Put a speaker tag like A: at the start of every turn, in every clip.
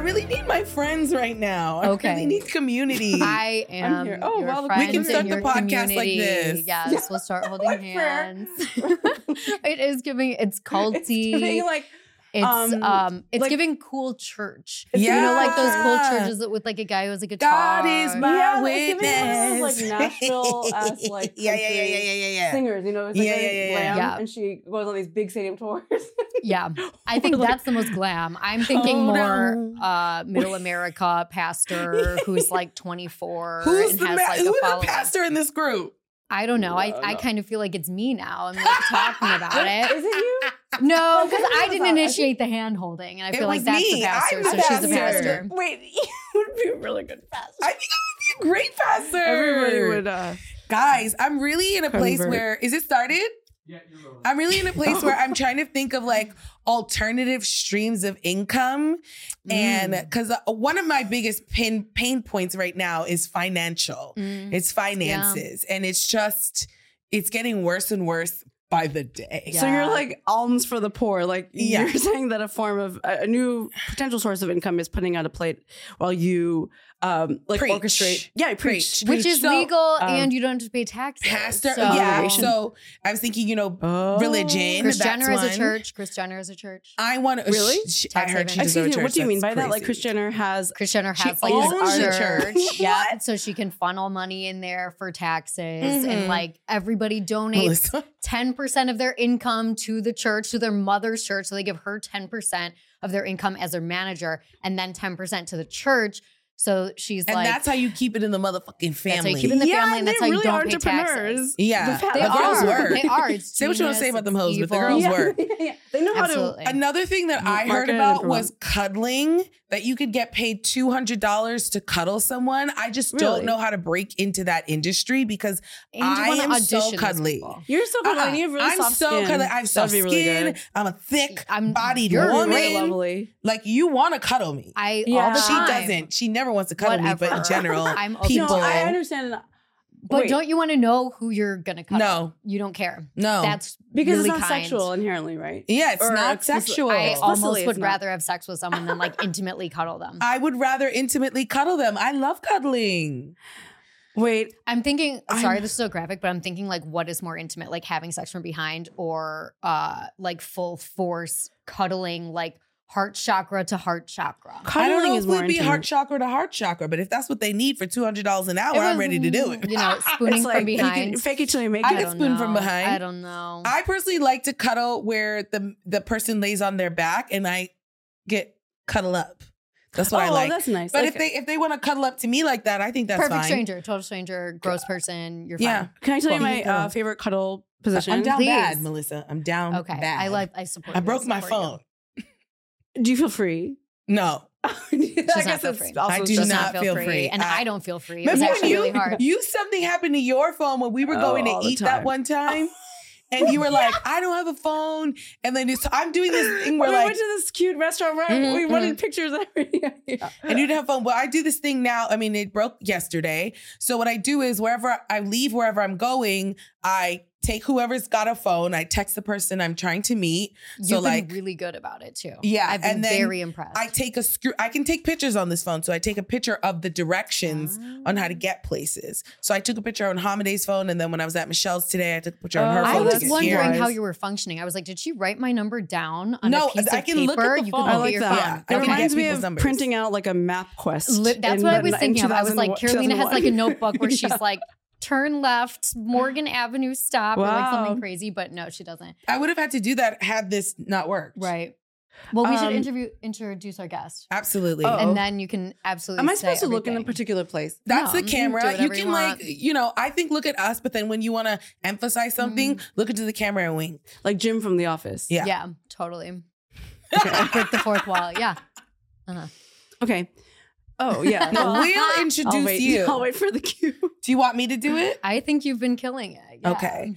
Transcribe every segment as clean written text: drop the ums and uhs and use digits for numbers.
A: really need my friends right now.
B: Okay.
A: I really need community.
B: I am
C: here. Oh,
B: your
C: wow,
B: friend
A: we can start
B: in
A: the
B: your
A: podcast like
B: community.
A: this.
B: Yes, we'll start holding
C: Like prayer.
B: hands. It is giving, it's culty.
C: It's giving, like,
B: It's
C: like-
B: giving cool church.
A: Yeah.
B: You know, like those cool churches with like a guy who has a guitar.
A: God is my
C: Yeah, it's giving
A: witness.
C: one of those, like, Nashville-esque, like,
A: yeah.
C: country singers, you know, it's like
A: Yeah,
C: very
A: yeah, yeah,
C: glam,
B: yeah.
C: and she goes on these big stadium tours.
B: Yeah. I think
C: Or, like,
B: that's the most glam. I'm thinking
A: Hold
B: more
A: on.
B: middle America pastor who's like 24
A: Who's
B: and
A: the
B: has like a
A: who's the
B: following.
A: pastor in this group?
B: I don't know. I
C: No.
B: kind of feel like it's me now. I'm like talking about it.
C: Is it you?
B: No, because I
C: I
B: didn't
C: think-
B: initiate the hand holding, and I
A: It
B: feel like
A: was
B: that's
A: me.
B: the pastor.
A: I'm
B: So
A: the
B: she's the
A: pastor.
B: pastor.
C: Wait, you would be a really good pastor.
A: I think I would be a great pastor.
C: Everybody would.
A: Guys, I'm really in a place
C: Convert.
A: where is it started?
D: Yeah, you're rolling.
A: I'm really in a place where I'm trying to think of like alternative streams of income. And because one of my biggest pain points right now is financial. It's finances. And it's getting worse and worse by the day.
B: Yeah.
C: So you're like alms for the poor. Like
A: Yeah.
C: you're saying that a form of a new potential source of income is putting out a plate while you like
A: Preach.
C: orchestrate. Yeah, preach.
B: Which is
A: So,
B: legal, and you don't have to pay taxes.
A: Pastor,
B: So,
A: yeah. So I was thinking, religion.
B: Kris
A: that's
B: Jenner is a
A: one.
B: church. Kris Jenner is a church.
A: I want to.
C: Really?
A: I heard she does go to
C: Excuse me,
A: church.
C: what do you mean by
A: That's
C: that? Like Kris
A: crazy.
C: Jenner has
B: Kris Jenner
A: She
B: has like
A: owns
B: his
A: the
B: church.
A: church.
B: Yeah. So she can funnel money in there for taxes, and like everybody donates
A: Melissa.
B: 10% of their income to the church, to their mother's church. So they give her 10% of their income as their manager, and then 10% to the church. So she's
A: And
B: like,
A: that's how you keep it in the motherfucking family.
B: That's how you keep it in the family, and that's how
C: they
B: you
C: really
B: don't
C: are
B: pay
C: entrepreneurs.
B: taxes.
A: Yeah.
C: The
B: They
A: The girls
B: are.
A: work.
B: They are. It's
A: Say what you want to say
B: genius,
A: about them
B: it's
A: hoes, but the
B: evil.
A: girls
C: yeah,
A: work.
C: yeah. They know how
B: Absolutely.
A: Another thing that I heard
C: Market and
A: about
C: promote.
A: was cuddling, that you could get paid $200 to cuddle someone. I just
C: Really?
A: don't know how to break into that industry because
B: And you
A: I
B: wanna
A: am so
B: audition these
A: cuddly.
B: people.
C: You're so good. And you have really
A: I'm
C: soft
A: so
C: skin.
A: cuddly. I have soft
C: That'd be really
A: skin.
C: good.
A: I'm a thick
B: I'm
A: bodied
B: very
A: woman.
C: Really lovely.
A: Like you want to cuddle me.
B: I
C: Yeah.
B: all the
A: She
B: time.
A: doesn't. She never wants to cuddle me, but in
B: Whatever.
A: general,
B: I'm open
A: people.
C: No, I understand.
B: But
C: Wait.
B: don't you want to know who you're gonna cuddle?
A: No.
B: You don't care.
A: No.
B: That's
C: Because
B: really
C: it's not
B: kind.
C: sexual inherently, right?
A: Yeah, it's
C: Or
A: not
C: explicit-
A: sexual.
B: I
C: Explicitly,
B: almost
C: it's
B: would
C: not.
B: rather have sex with someone than like intimately cuddle them.
A: I would rather intimately cuddle them. I love cuddling.
C: Wait,
B: I'm thinking, sorry,
C: I'm-
B: this is so graphic, but I'm thinking like what is more intimate, like having sex from behind or like full force cuddling, like heart chakra to heart chakra.
A: I don't
C: cuddling
A: know
C: is
A: if
C: more
A: it would be
C: intimate.
A: heart chakra to heart chakra, but if that's what they need for $200 an hour, I'm ready to do it.
B: You know, spooning
C: It's like
B: from
C: you
B: behind.
C: can fake it till you make
A: I
C: it.
A: can
B: don't
A: spoon from
B: know.
A: behind.
B: I don't know.
A: I personally like to cuddle where the person lays on their back and I get cuddle up. That's what I like.
C: That's nice.
A: But
C: Like,
A: if they want to cuddle up to me like that, I think that's
B: Perfect
A: fine.
B: stranger, total stranger, gross person. You're
A: Yeah.
B: fine.
C: can I tell you
A: Cool.
C: my favorite cuddle position?
A: I'm down
B: Please.
A: bad, Melissa. I'm down
B: Okay,
A: bad.
B: I support.
A: I
B: you.
A: broke my
B: support
A: phone.
C: Do you feel free?
A: No.
C: I
B: not
C: guess
B: feel
C: it's
B: free.
C: also
A: I do
B: Does
A: not feel free.
B: and
A: I-
B: I don't feel free. It's
A: Remember when
B: actually really hard.
A: something happened to your phone when we were going
C: all
A: to
C: the
A: eat that
C: time.
A: one time? And you were like, I don't have a phone. And then I'm doing this thing where
C: When we
A: like,
C: went to this cute restaurant, right?
A: Mhm,
C: We wanted pictures and everything. Yeah.
A: and you didn't have phone. Well, I do this thing now. I mean, it broke yesterday. So what I do is wherever I'm going, I take whoever's got a phone. I text the person I'm trying to meet.
B: You've
A: So
B: been
A: like,
B: really good about it too.
A: Yeah,
B: I've been
A: and then
B: very impressed.
A: I take I can take pictures on this phone. So I take a picture of the directions on how to get places. So I took a picture on Hamade's phone. And then when I was at Michelle's today, I took a picture on her
C: Oh,
B: I
A: phone.
B: was
A: to get
B: wondering
A: here.
B: how you were functioning. I was like, did she write my number down on
A: No,
B: a piece
A: I
B: of
A: can
B: paper?
A: look at the
B: You
A: phone.
B: can
C: I
B: look
C: like
B: at your
C: that.
B: phone.
A: I
C: It
A: can get
C: reminds me
A: people's
C: of
A: numbers.
C: printing out like a map quest.
B: That's
C: in
B: what I was
C: in
B: thinking of. I was like,
C: 2001
B: Carolina has like a notebook where she's
C: Yeah.
B: like, turn left, Morgan Avenue stop, or like
C: Wow.
B: something crazy. But no, she doesn't.
A: I would have had to do that had this not worked.
B: Right. Well, we should
C: Um,
B: introduce our guest.
A: Absolutely.
C: Oh.
B: And then you can absolutely
C: Am I
B: say
C: supposed to look in a
B: everything.
C: particular place?
A: That's
B: No,
A: the
B: you can do
A: camera. You
B: whatever you
A: can
B: want.
A: I think look at us, but then when you want to emphasize something, look into the camera and wink.
C: Like Jim from The Office.
A: Yeah.
B: Yeah, totally. Break the fourth wall. Yeah. Uh-huh.
C: Okay. Oh, yeah.
A: No, we'll introduce you.
C: I'll wait for the cue.
A: Do you want me to do it?
B: I think you've been killing it. Yeah.
A: Okay.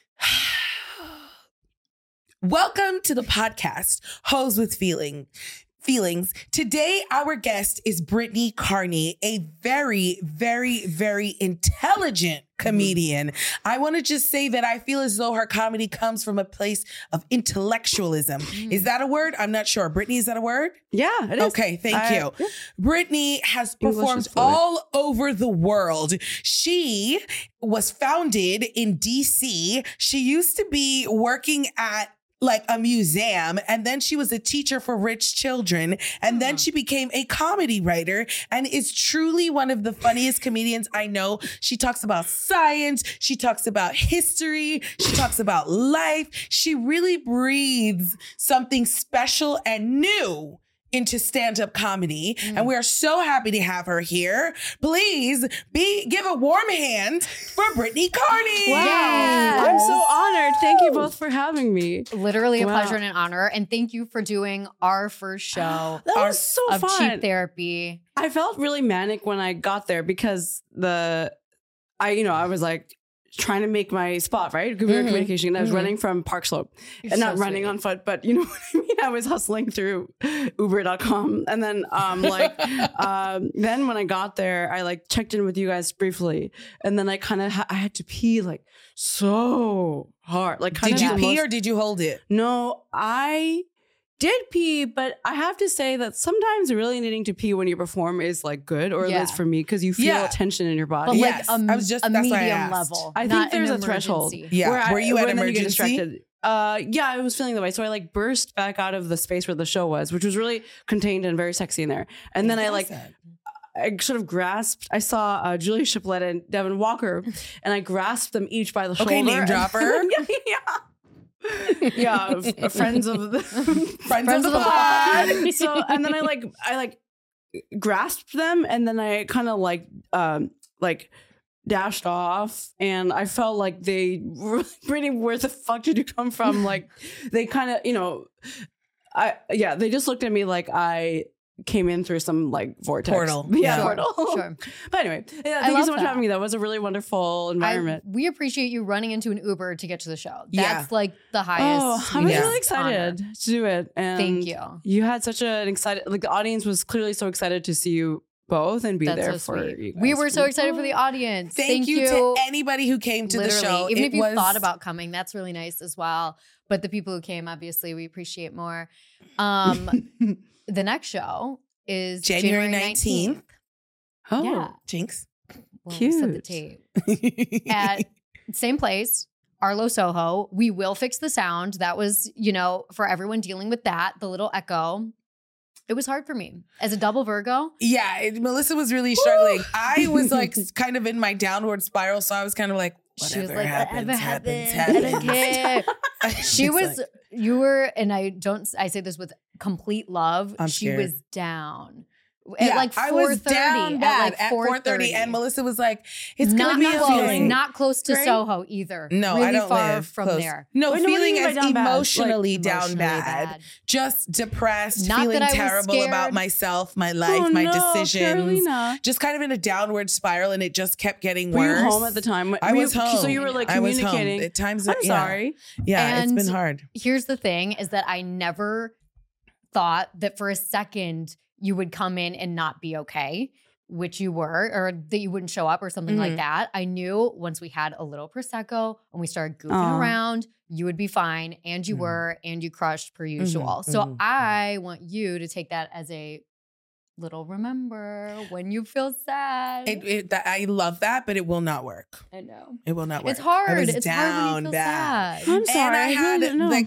A: Welcome to the podcast, Hoes with Feeling. feelings. Today, our guest is Brittany Carney, a very, very, very intelligent comedian. I want to just say that I feel as though her comedy comes from a place of intellectualism. Is that a word? I'm not sure. Brittany, is that a word?
C: Yeah, it is.
A: Okay, thank you.
C: Yeah.
A: Brittany has
C: English
A: performed
C: is fluent.
A: all over the world. She was founded in DC. She used to be working at like a museum, and then she was a teacher for rich children, and then she became a comedy writer and is truly one of the funniest comedians I know. She talks about science, she talks about history, she talks about life. She really breathes something special and new into stand-up comedy, and we are so happy to have her here. Please give a warm hand for Brittany Carney.
C: Wow.
B: Yes.
C: I'm so honored. Thank you both for having me.
B: Literally a
C: Wow.
B: pleasure and an honor. And thank you for doing our first show
C: That was so
B: of
C: fun.
B: Cheap Therapy.
C: I felt really manic when I got there because I was like trying to make my spot, right? Computer communication. And I was running from Park Slope
B: You're
C: and
B: so
C: not running
B: sweet.
C: on foot, but you know what I mean? I was hustling through Uber.com. And then then when I got there, I like checked in with you guys briefly. And then I kind of I had to pee like so hard. Like kind
A: Did
C: of
A: you pee or did you hold it?
C: No, I did pee, but I have to say that sometimes really needing to pee when you perform is like good, or at
B: Yeah.
C: least for me, because you feel
A: Yeah.
C: tension in your
B: But
C: body.
A: Yes.
B: like
A: I was just-
B: a
A: that's why I
B: medium
A: asked.
B: level.
C: I think
B: not
C: there's
B: an
C: a threshold.
B: emergency.
A: Yeah. Were you at
C: when then you get
A: emergency?
C: distracted. Yeah, I was feeling that way. So I like burst back out of the space where the show was, which was really contained and very sexy in there. And then I sort of grasped, I saw Julia Chiplett and Devin Walker, and I grasped them each by the shoulder.
A: Okay, name dropper.
C: yeah, friends of the
A: Friends of the pod.
C: So and then I grasped them, and then I kind of like dashed off, and I felt like they were pretty, where the fuck did you come from? Like they kind of, they just looked at me like I came in through some like vortex.
A: Portal.
C: Yeah,
A: Sure,
C: portal.
B: Sure.
C: But anyway, yeah,
B: I
C: thank you
B: love
C: so much for
B: that.
C: having me. That was a really wonderful environment.
B: We appreciate you running into an Uber to get to the show.
A: Yeah.
B: That's like the highest.
C: I was
A: Yeah.
C: really excited to do it. And
B: Thank you.
C: You had such an excited, like the audience was clearly so excited to see you both and be
B: That's
C: there
B: so
C: for
B: sweet.
C: you guys.
B: We were so excited for the audience.
A: Thank you to anybody who came to
B: Literally.
A: the show.
B: Even
A: It
B: if you
A: was-
B: thought about coming, that's really nice as well. But the people who came, obviously, we appreciate more. The next show is
A: January
B: January
A: 19th.
C: Oh,
B: Yeah.
A: Jinx.
B: Well, we set the
C: Cute.
B: tape. At same place, Arlo Soho. We will fix the sound. That was, for everyone dealing with that, the little echo. It was hard for me as a double Virgo.
A: Yeah, Melissa was really struggling. I was like kind of in my downward spiral, so I was kind of like,
B: She was
A: whatever
B: like,
A: happens,
B: whatever
A: happens,
B: happens, I don't
A: happens.
B: care. She
A: It's
B: was,
A: like,
B: you were, and I say this with complete love.
A: I'm
B: she
A: scared.
B: was down. At
A: yeah,
B: like 4:30.
A: I was down bad
B: at
A: at 4:30, and Melissa was like, "It's
B: not
A: gonna be a
B: close,
A: feeling."
B: not close to
C: Great.
B: Soho either.
A: No,
B: really
A: I don't
B: far
A: live
B: from
A: close.
B: there.
A: No,
C: Wait, no, what do you
A: feeling
C: mean by
A: as
C: down bad? Like,
A: emotionally down
B: Emotionally
A: bad, just depressed,
B: Not
A: feeling
B: that I was
A: terrible about
B: scared.
A: myself, my life,
C: Oh,
A: my
C: no,
A: decisions.
C: Carolina.
A: Just kind of in a downward spiral, and it just kept getting
C: Were
A: worse.
C: you home at the time?
A: I was
C: So
A: home.
C: you were like
A: I was home.
C: communicating.
A: At times,
C: I'm
A: yeah.
C: sorry.
A: Yeah, it's
B: And
A: been hard.
B: Here's the thing is that I never thought that for a second you would come in and not be okay, which you were, or that you wouldn't show up or something like that. I knew once we had a little Prosecco and we started goofing
C: Aw.
B: around, you would be fine, and you were, and you crushed per usual. So
A: mhm.
B: I want you to take that as a little remember when you feel sad.
A: I love that, but it will not work.
B: I know.
A: It will not work.
B: It's hard.
A: I was
B: It's hard
A: down
B: when you feel
A: bad.
B: sad.
C: I'm sorry.
A: And I had
C: didn't know.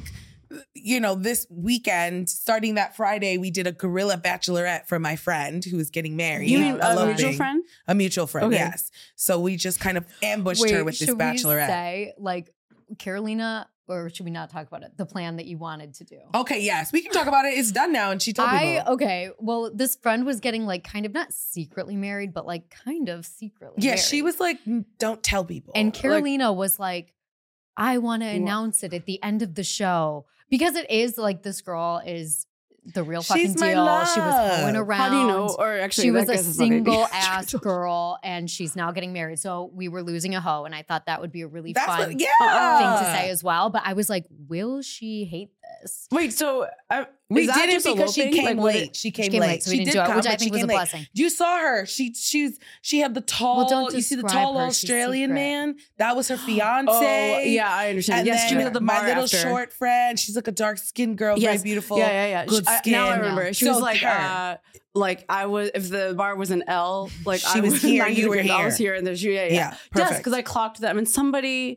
A: this weekend, starting that Friday, we did a guerrilla bachelorette for my friend who was getting married.
C: You mean a
A: eloping.
C: mutual friend?
A: A mutual friend,
C: Okay.
A: yes. So we just kind of ambushed
B: Wait,
A: her with this
B: should
A: bachelorette.
B: we say, like, Carolina, or should we not talk about it? The plan that you wanted to do.
A: Okay, yes, we can talk about it. It's done now, and she told people.
B: Okay. Well, this friend was getting like kind of not secretly married, but like kind of secretly
A: Yeah,
B: married.
A: she was like, "Don't tell people."
B: And Carolina was like, I want to
C: You want-
B: announce it at the end of the show. Because it is like this girl is the real fucking
A: She's my
B: deal. She was hoeing
A: love.
B: around.
C: How do you know? Or actually,
B: She
C: that
B: was a
C: guess is not maybe-
B: single ass girl and she's now getting married. So we were losing a hoe. And I thought that would be a really
A: That's
B: fun
A: what, yeah.
B: thing to say as well. But I was like, will she hate this.
C: Wait, so
A: We
C: is that
A: did it
C: just
A: because she
C: eloping?
A: came
C: Like,
A: late. She came
B: She came
A: late.
B: late, so we
A: She
B: didn't
A: did
B: do it,
A: come,
B: which I
A: but
B: think
A: she
B: was
A: came
B: a
A: late.
B: blessing.
A: You saw her. She had the tall.
B: don't
A: You see the
B: describe
A: tall
B: her. She's
A: Australian
B: secret.
A: man. That was her fiance.
C: Oh, yeah, I understand.
A: And
C: Yes, she was
A: then
C: at the
A: my
C: bar
A: little
C: after.
A: short friend. She's like a dark skinned girl, very beautiful.
C: Yeah.
A: Good skin.
C: Now I remember. She
A: So
C: was like,
A: her.
C: like I was. If the bar was an L, like
A: She
C: I
A: was here,
C: 90
A: you were
C: degrees, I
A: here.
C: was here, and there's you. Yeah,
A: Yeah,
C: Yes,
A: perfect.
C: because I clocked them, and somebody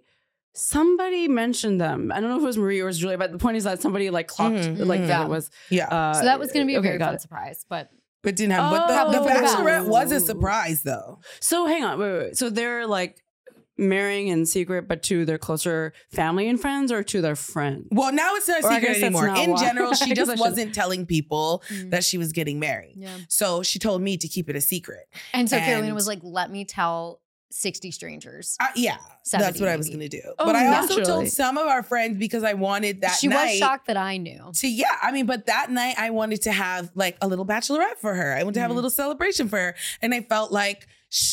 C: mentioned them. I don't know if it was Marie or it was Julia, but the point is that somebody like clocked like that
B: Yeah.
C: it was.
A: Yeah.
B: So that was going to be a very
C: got
B: fun
C: it.
B: surprise, but
A: But didn't have. But the
B: Probably
A: Bachelorette was a
C: Oh.
A: surprise, though.
C: So hang on, wait. So they're like marrying in secret, but to their closer family and friends, or to their friends?
A: Well, now it's not a
C: Or I
A: secret
C: guess that's
A: anymore.
C: not
A: In
C: why.
A: general,
C: I
A: she
C: guess I
A: just
C: should-
A: wasn't telling people that she was getting married.
B: yeah.
A: So she told me to keep it a secret.
B: And so Carolina
A: And-
B: was like, let me tell 60 strangers.
A: Yeah,
B: 70
A: that's what I was
B: maybe.
A: going to do.
C: Oh,
A: but I also
C: naturally.
A: told some of our friends because I wanted that
B: She
A: night
B: was shocked that I knew.
A: but that night I wanted to have like a little bachelorette for her. I wanted to have a little celebration for her. And I felt like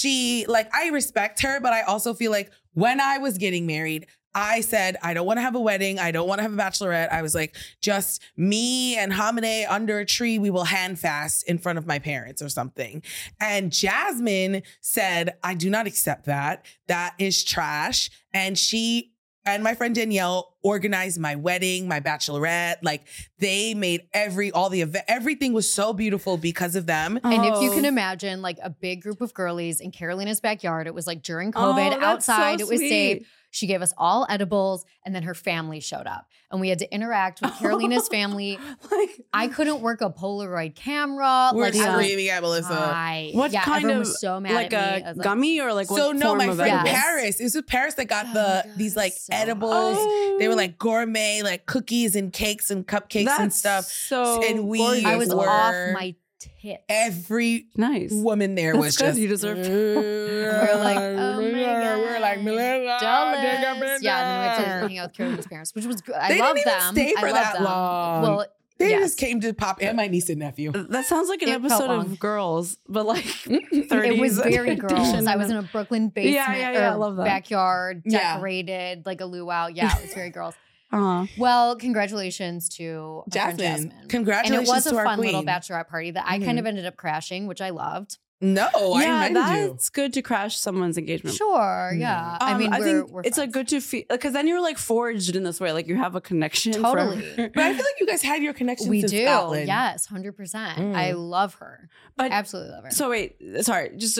A: I respect her, but I also feel like when I was getting married, I said, I don't want to have a wedding. I don't want to have a bachelorette. I was like, just me and Hamine under a tree. We will hand fast in front of my parents or something. And Jasmine said, I do not accept that. That is trash. And she and my friend Danielle organized my wedding, my bachelorette. Like they made everything was so beautiful because of them.
B: And if you
C: Oh.
B: can imagine like a big group of girlies in Carolina's backyard, it was like during COVID,
C: that's
B: outside,
C: so
B: it was safe.
C: sweet.
B: She gave us all edibles and then her family showed up and we had to interact with Carolina's family.
C: Like,
B: I couldn't work a Polaroid camera.
A: We're
B: like I was
A: screaming at Melissa.
C: what
B: yeah,
C: kind
B: everyone
C: of
B: was so mad
C: like
B: at me.
C: a
B: I was like,
C: gummy or like what
A: So no,
C: form
A: my
C: of
A: friend
B: edibles?
A: Paris. It was Paris that got
B: Oh my God,
A: these like
B: so
A: edibles.
C: Oh.
A: They were like gourmet, like cookies and cakes and cupcakes and
C: That's
A: stuff.
C: So
A: And we
C: gorgeous.
B: I was
A: were-
B: off my tits.
A: Every
C: nice.
A: woman there
C: That's
A: was
C: good.
A: just.
C: You deserve
B: We're like, oh my God.
A: We're like, Melissa,
B: Jealous. Yeah, and then we went to hang out with Carolina's parents, which was good. I
A: They
B: love
A: didn't even
B: them.
A: stay for
B: I love
A: that
B: them.
A: long.
B: Well,
A: They
B: yes.
A: just came to pop and my niece and nephew.
C: That sounds like an
B: It felt
C: episode
B: long.
C: of Girls, but like 30s.
B: It was very girls.
C: edition.
B: I was in a Brooklyn basement,
C: Yeah, I
B: or
C: love that.
B: backyard,
A: Yeah.
B: decorated like a luau. Yeah, it was very girls.
C: Uh-huh.
B: Well, congratulations to our friend Jasmine. And
A: Congratulations
B: it was a
A: to our
B: fun
A: queen.
B: little bachelorette party that I kind of ended up crashing, which I loved.
A: No, I
C: Yeah,
A: invited you.
C: that's good to crash someone's engagement.
B: Sure, yeah. I mean,
C: I
B: we're
C: think it's like
B: friends.
C: good to feel because then you're like forged in this way, like you have a connection.
B: Totally.
C: forever.
A: But I feel like you guys had your connections
B: We
A: in
B: do.
A: Scotland.
B: Yes, 100%. I love her.
C: But
B: Absolutely love her.
C: so wait, sorry, just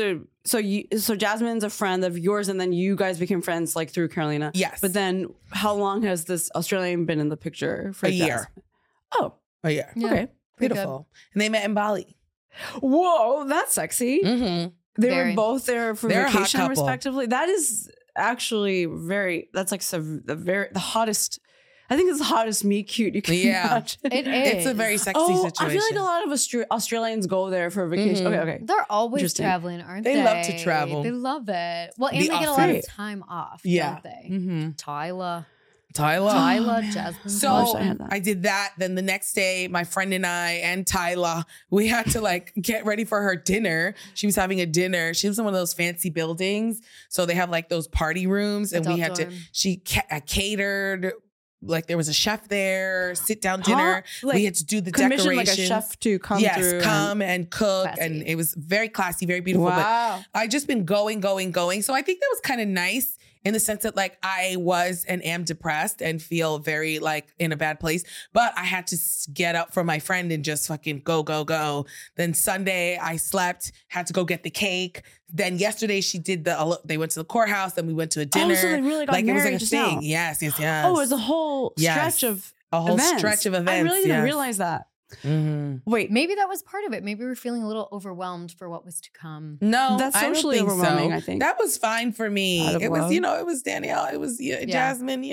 C: so Jasmine's a friend of yours, and then you guys became friends like through Carolina.
A: Yes.
C: But then, how long has this Australian been in the picture for
A: A year.
C: Jasmine? Oh,
A: Oh, yeah.
B: Yeah,
C: okay.
B: pretty good.
A: Beautiful. And they met in Bali.
C: Whoa, that's sexy.
A: Mm-hmm.
C: They
B: Very.
C: were both there for
A: They're a hot
C: vacation,
A: couple.
C: respectively. That is actually that's like the hottest. I think it's the hottest meet cute you can
A: Yeah.
C: imagine.
B: It is.
A: It's a very sexy
C: Oh,
A: situation.
C: I feel like a lot of Australians go there for vacation.
A: Mhm.
C: Okay.
B: They're always
C: Interesting.
B: traveling, aren't they?
A: They love to travel.
B: They love it. Well, and
A: The
B: they get a lot of
C: Aussie.
B: time off,
A: Yeah.
B: don't they?
A: Mm-hmm.
B: Tyler,
A: Tyler.
B: Jasmine.
A: So
C: wish I had that.
A: I did that. Then the next day, my friend and I and Tyla, we had to like get ready for her dinner. She was having a dinner. She lives in one of those fancy buildings. So they have like those party rooms and we
B: Adult
A: had
B: dorm.
A: catered. Like there was a chef there, sit down dinner.
C: Like,
A: we had to do the
C: commission
A: decorations.
C: like a chef to come
A: yes,
C: through.
A: come and cook.
B: Classy.
A: And it was very classy, very beautiful. But
C: Wow.
A: I just been going. So I think that was kind of nice in the sense that like I was and am depressed and feel very like in a bad place, but I had to get up for my friend and just fucking go. Then Sunday I slept, had to go get the cake. Then yesterday she did they went to the courthouse, then we went to a dinner.
C: Oh, so they really got
A: like it was like
C: married
A: a
C: just
A: thing.
C: now.
A: Yes.
C: Oh, it was a whole
A: Yes.
C: stretch of
A: A whole
C: events.
A: stretch of events.
C: I really didn't
A: yes.
C: realize that.
A: Mhm.
C: Wait,
B: Maybe that was part of it. Maybe we were feeling a little overwhelmed for what was to come.
A: No,
C: That's
A: I don't
C: socially
A: think
C: overwhelming,
A: so.
C: I think.
A: That was fine for me.
C: Out of
A: It was,
C: love.
A: it was Danielle. It was Jasmine,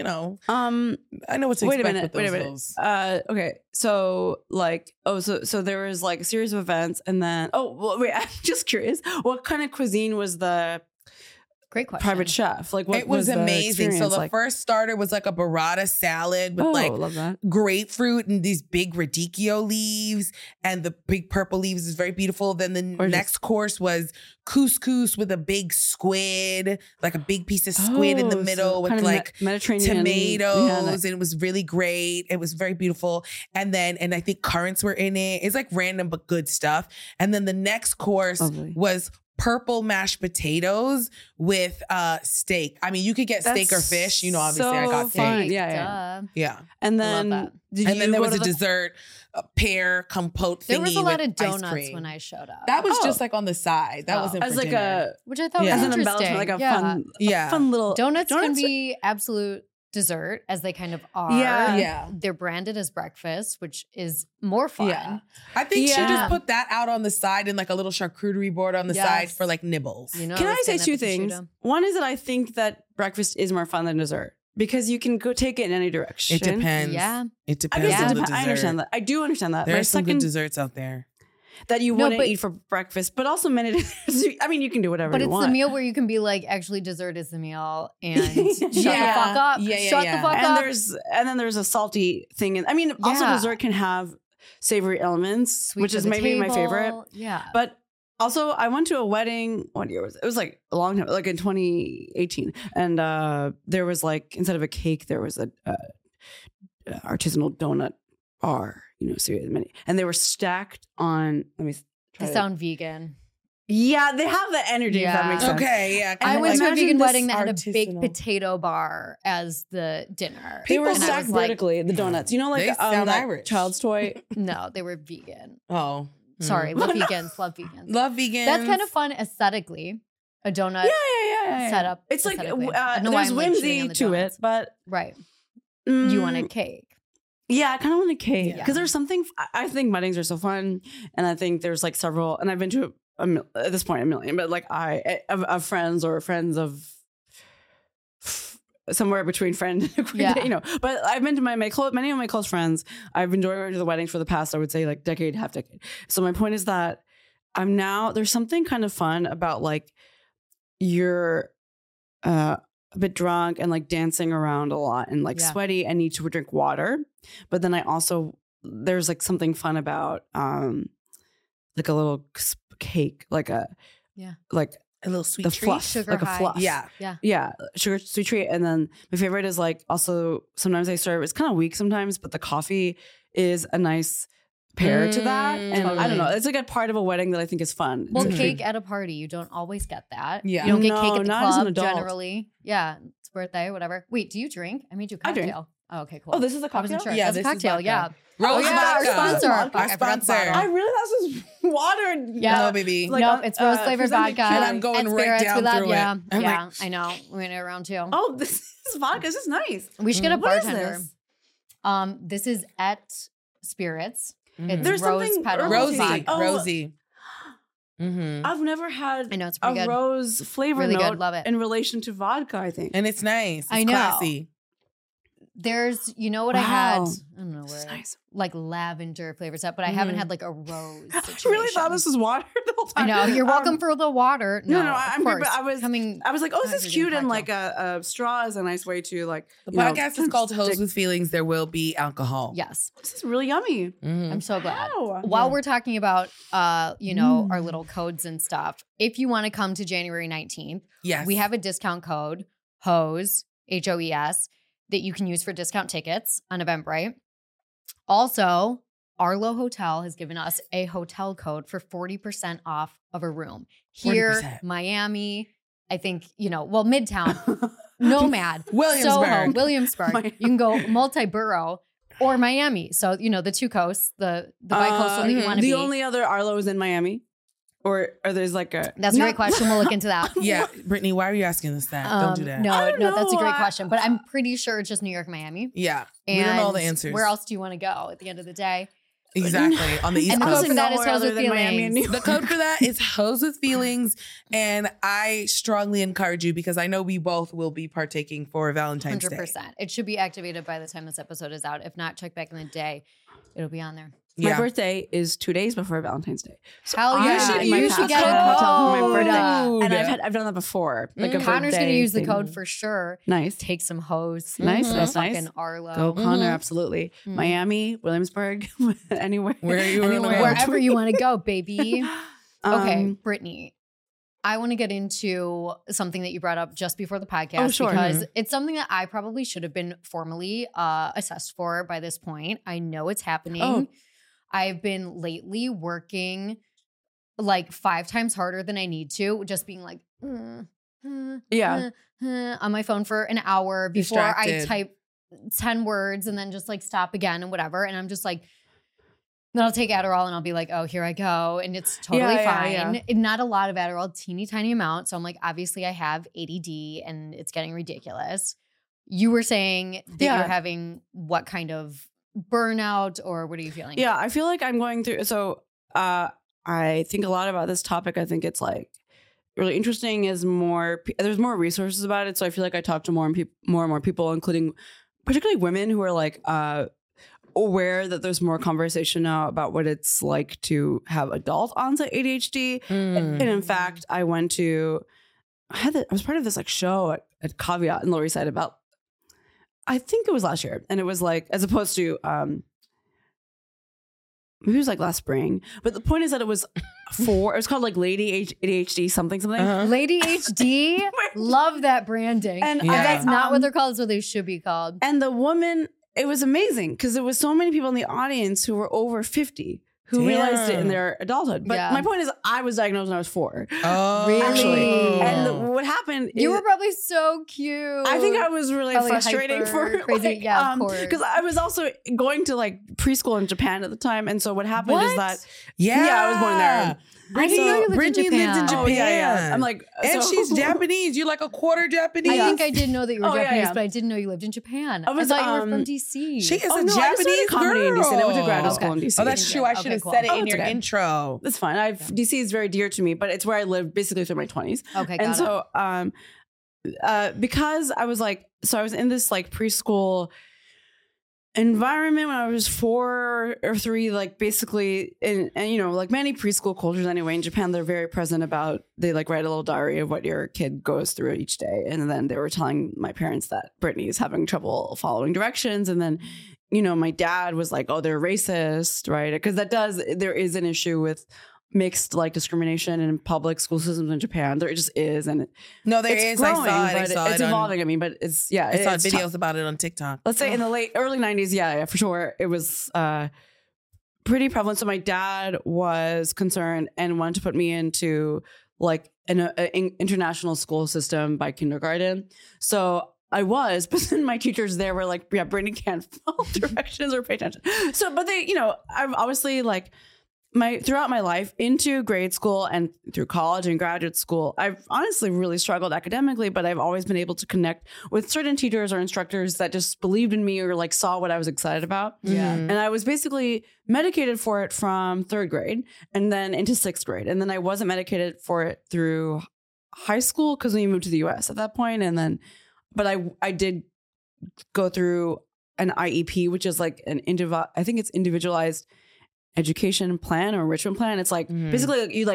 A: I know what to
C: wait a
A: expect
C: minute.
A: with
C: Wait a
A: those
C: minute.
A: hoes.
C: Okay. So like, so there was like a series of events, and then wait, I'm just curious. What kind of cuisine was the
B: Great question.
C: private chef? Like, what
A: It was
C: the
A: amazing. So
C: experience
A: the
C: like?
A: first starter was like a burrata salad with
C: love that.
A: grapefruit and these big radicchio leaves, and the big purple leaves is very beautiful. Then the next course was couscous with a big squid, like a big piece of squid in the middle with like
C: Mediterranean
A: tomatoes, and it was really great. It was very beautiful. And I think currants were in it. It's like random but good stuff. And then the next course was purple mashed potatoes with steak. I mean, you could get steak or fish. You know, obviously I got steak.
C: Yeah. And then
A: there was a dessert, a pear compote thingy.
B: There was a lot of
A: with ice
B: donuts
A: cream.
B: when I showed up.
A: That was just like on the side. That wasn't
C: as
A: for
C: like
A: dinner.
B: Which I thought was
C: as an
B: interesting.
C: embellishment, like a fun little
B: donuts can be absolute dessert, as they kind of are.
A: Yeah.
B: They're branded as breakfast, which is more fun.
A: Yeah. I think she just put that out on the side in like a little charcuterie board on the side for like nibbles.
B: You know,
C: Can I say
B: stand
C: two
B: up and
C: things? One is that I think that breakfast is more fun than dessert because you can go take it in any direction.
A: It depends.
B: Yeah.
A: It
C: I
A: depends
C: guess
A: on the
C: I
A: dessert.
C: understand that. I do understand that.
A: There
C: My
A: are some good
C: second
A: desserts out there.
C: that you wouldn't eat for breakfast, but also I mean, you can do whatever
B: But
C: you
B: it's
C: want.
B: the meal where you can be like, actually, dessert is the meal, and shut the fuck up. Shut the fuck up.
C: And then there's a salty thing. I mean, also dessert can have savory elements,
B: Sweet
C: which
B: to
C: is
B: the
C: maybe my favorite.
B: table. Yeah.
C: But also, I went to a wedding. What year was it? It was like a long time, like in 2018. And there was like, instead of a cake, there was a artisanal donut bar, you know, series of many. And they were stacked on,
B: They sound vegan.
C: Yeah, they have the energy, if that makes sense.
A: Okay, yeah.
B: I went to a
C: imagine
B: vegan
C: this
B: wedding that had a big
A: artisanal-
B: potato bar as the dinner.
C: They were
B: And I
C: stacked
B: was like,
C: vertically, the donuts. You know, like
A: They sound
C: that
A: Irish.
C: child's toy.
B: no, they were vegan.
A: Oh.
B: Sorry, love vegans, love vegans.
A: Love vegans.
B: That's kind of fun aesthetically. A donut
C: Yeah.
B: set up.
C: It's like,
B: aesthetically. I don't know why
C: there's
B: I'm, like, shitting
C: whimsy
B: on the
C: to it,
B: donuts.
C: but.
B: Right. You want a cake.
C: Yeah, I kind of want a cake.
B: Yeah.
C: Because there's something, I think weddings are so fun. And I think there's like several, and I've been to at this point a million, but like of friends or friends of somewhere between friend and acquaintance, you know. But I've been to many of my close friends. I've been going to the weddings for the past, I would say, like half decade. So my point is that there's something kind of fun about like you're a bit drunk and like dancing around a lot and like sweaty and need to drink water. But then there's like something fun about like a little cake, like a
A: little sweet
C: the
A: treat.
C: fluff,
B: Sugar
C: like
B: high.
C: a fluff.
B: Yeah.
C: Sugar sweet treat. And then my favorite is like also sometimes I serve. It's kind of weak sometimes, but the coffee is a nice pair to that. And I don't know, it's like a part of a wedding that I think is fun.
B: Well,
C: It's
B: cake at a party, you don't always get that.
A: Yeah.
B: You don't get
C: No,
B: cake at the
C: not as an
B: club
C: adult.
B: generally. Yeah. It's birthday, whatever. Wait, do you drink? I made you a
C: I drink.
B: cocktail. Oh, okay, cool.
C: Oh, this is a
B: I wasn't
C: cocktail?
B: sure.
A: Yeah,
B: That's a
A: this is
B: cocktail.
A: vodka.
B: Yeah.
A: Rose
B: Our
A: vodka.
B: sponsor.
A: Our
B: Fuck, I forgot the
A: sponsor.
B: bottle.
C: I really thought this was water.
B: Yeah.
A: No, baby.
C: Like,
B: Nope, it's rose flavored
C: presented
B: vodka.
A: And I'm going
B: and
A: right
B: spirits.
A: down
B: We love,
A: through it.
B: yeah.
A: I'm
B: Yeah,
A: like-
B: I know. We went around too.
C: Oh, this is vodka. This is nice.
B: We should get a
C: What is
B: bartender.
C: this?
B: This is at Spirits. It's
C: There's
B: rose
C: something
B: petals.
A: Rosie.
B: vodka.
C: Oh.
A: Rosie. Mm-hmm.
C: I've never had
B: I know, it's
C: a
B: pretty good.
C: rose flavor
B: Really
C: note
B: good, love it.
C: in relation to vodka, I think.
A: And it's nice. It's
B: I know.
A: classy.
B: There's, you know what I had?
C: Wow.
B: I don't know where.
C: This is nice.
B: Like lavender flavor set, but I haven't had like a rose
C: I
B: situation.
C: really thought this was water the whole
B: I
C: time.
B: know. You're welcome for the water.
C: No,
B: of
C: I'm good,
B: course.
C: but I was like, oh, this is
B: Hydrogen
C: cute, and like
B: cocktail.
C: a straw is a nice way to like.
A: The
C: you know,
A: podcast is called Hose
C: stick-
A: with Feelings. There will be alcohol.
B: Yes.
C: This is really yummy.
A: Mhm.
B: I'm so glad.
C: Wow.
B: While we're talking about, our little codes and stuff, if you want to come to January 19th,
A: Yes.
B: we have a discount code, HOES, HOES, that you can use for discount tickets on Eventbrite. Also, Arlo Hotel has given us a hotel code for 40% off of a room. Here,
A: 40%.
B: Miami, I think, Midtown, Nomad,
A: Williamsburg.
B: Soho, Williamsburg.
C: Miami.
B: You can go multi-borough or Miami. So, the two coasts, the bi-coastal that you want to be.
C: The only other Arlo is in Miami, or there's like a.
B: That's a great question. We'll look into that.
A: Yeah, Brittany, why are you asking us that? Don't do that.
B: No,
C: I don't
B: that's a
C: know.
B: great question. But I'm pretty sure it's just New York, Miami.
A: Yeah,
B: And
A: we don't know all the answers.
B: Where else do you want to go at the end of the day?
A: Exactly, on the East
B: And the
A: Coast.
B: code for that is
C: Nowhere
B: Hose
C: other
B: with
C: than Miami and New
B: Feelings.
A: The code for that is Hose with Feelings. And I strongly encourage you, because I know we both will be partaking for Valentine's
B: 100%.
A: Day.
B: It should be activated by the time this episode is out. If not, check back in the day. It'll be on there.
C: My
A: Yeah.
C: birthday is 2 days before Valentine's Day. So
B: Hell
C: I
B: yeah.
C: in my
B: You should
C: past
B: get a
C: had hotel for my
B: code.
C: birthday. And I've done that before. Like a
B: Connor's
C: birthday
B: gonna use the
C: thing.
B: code for sure.
C: Nice.
B: Take some hoes.
C: Nice,
B: Some
C: nice, nice.
B: fucking Arlo.
C: Go Connor,
A: Mhm.
C: absolutely.
B: Mhm.
C: Miami, Williamsburg, anywhere.
A: Where you wanna
C: anywhere
A: go.
B: Wherever you want to go, baby. Okay,
C: Um,
B: Brittany. I want to get into something that you brought up just before the podcast
C: Oh, sure.
B: because it's something that I probably should have been formally assessed for by this point. I know it's happening.
C: Oh.
B: I've been lately working like 5 times harder than I need to, just being like,
C: Yeah.
B: on my phone for an hour before I
A: Distracted.
B: type 10 words and then just like stop again and whatever. And I'm just like, then I'll take Adderall and I'll be like, oh, here I go. And it's totally
C: Yeah,
B: fine. Not a lot of Adderall, teeny tiny amount. So I'm like, obviously I have ADD and it's getting ridiculous. You were saying that
C: Yeah.
B: you're having what kind of burnout or what are you feeling?
C: Yeah, I feel like I'm going through. So I think a lot about this topic. I think it's like really interesting. There's more resources about it. So I feel like I talk to more and more people, including particularly women who are like aware that there's more conversation now about what it's like to have adult onset ADHD. And in fact, I went to I was part of this like show at Caveat in Lower East Side about, I think it was last year, and it was like, as opposed to maybe it was like last spring, but the point is that it was it was called like Lady ADHD something.
B: Lady HD, love that branding.
C: And
A: Yeah.
B: That's not what they're called, it's what they should be called.
C: And the woman, it was amazing because there was so many people in the audience who were over 50 who realized it in their adulthood. But
B: Yeah.
C: my point is, I was diagnosed when I was 4.
A: Oh,
B: Really?
C: Actually. And what happened is,
B: You were probably so cute.
C: I think I was really
B: Probably
C: frustrating
B: hyper
C: for
B: crazy.
C: like,
B: Yeah, of course.
C: because I was also going to like preschool in Japan at the time. And so what happened is that
A: yeah.
C: Yeah, I was born there.
B: I didn't know you lived in
A: Brittany
B: Japan.
A: lives in Japan.
C: Oh, yeah. I'm like,
A: and
C: so-
A: she's Japanese. You're like a quarter Japanese.
B: I think I did know that you were
C: Oh, yeah,
B: Japanese,
C: yeah.
B: but I didn't know you lived in Japan.
C: I was,
B: thought you were from DC.
A: She is
C: Oh,
A: a
C: no, I just studied
A: Japanese
C: comedy in
A: girl.
C: DC, and I went to graduate
B: Okay.
C: school in DC.
A: Oh, that's true. I should have
B: Okay,
A: said it
B: cool.
A: in
C: Oh,
A: your
C: it's okay.
A: intro.
C: That's fine. DC is very dear to me, but it's where I lived basically through my 20s.
B: Okay, got
C: And
B: it.
C: so because I was like, so I was in this like preschool environment when I was 4 or 3, like basically, and you know, like many preschool cultures anyway, in Japan, they're very present about, they like write a little diary of what your kid goes through each day. And then they were telling my parents that Brittany is having trouble following directions. And then, you know, my dad was like, oh, they're racist, right? Because there is an issue with mixed like discrimination in public school systems in Japan. There just is, and
A: No, there
C: it's
A: is.
C: growing,
A: I
C: but
A: saw it.
C: it's evolving. I mean, but it's
A: I saw
C: it's
A: videos
C: tough.
A: about it on TikTok.
C: Let's say in the early 90s, yeah, for sure, it was pretty prevalent. So my dad was concerned and wanted to put me into like an international school system by kindergarten. So I was, but then my teachers there were like, yeah, Brittany can't follow directions or pay attention. So, but they, you know, I've obviously like throughout my life into grade school and through college and graduate school, I've honestly really struggled academically, but I've always been able to connect with certain teachers or instructors that just believed in me or like saw what I was excited about.
B: Yeah.
C: And I was basically medicated for it from 3rd grade and then into 6th grade. And then I wasn't medicated for it through high school because we moved to the US at that point. And then, but I did go through an IEP, which is like I think it's individualized education plan or enrichment plan. It's like basically you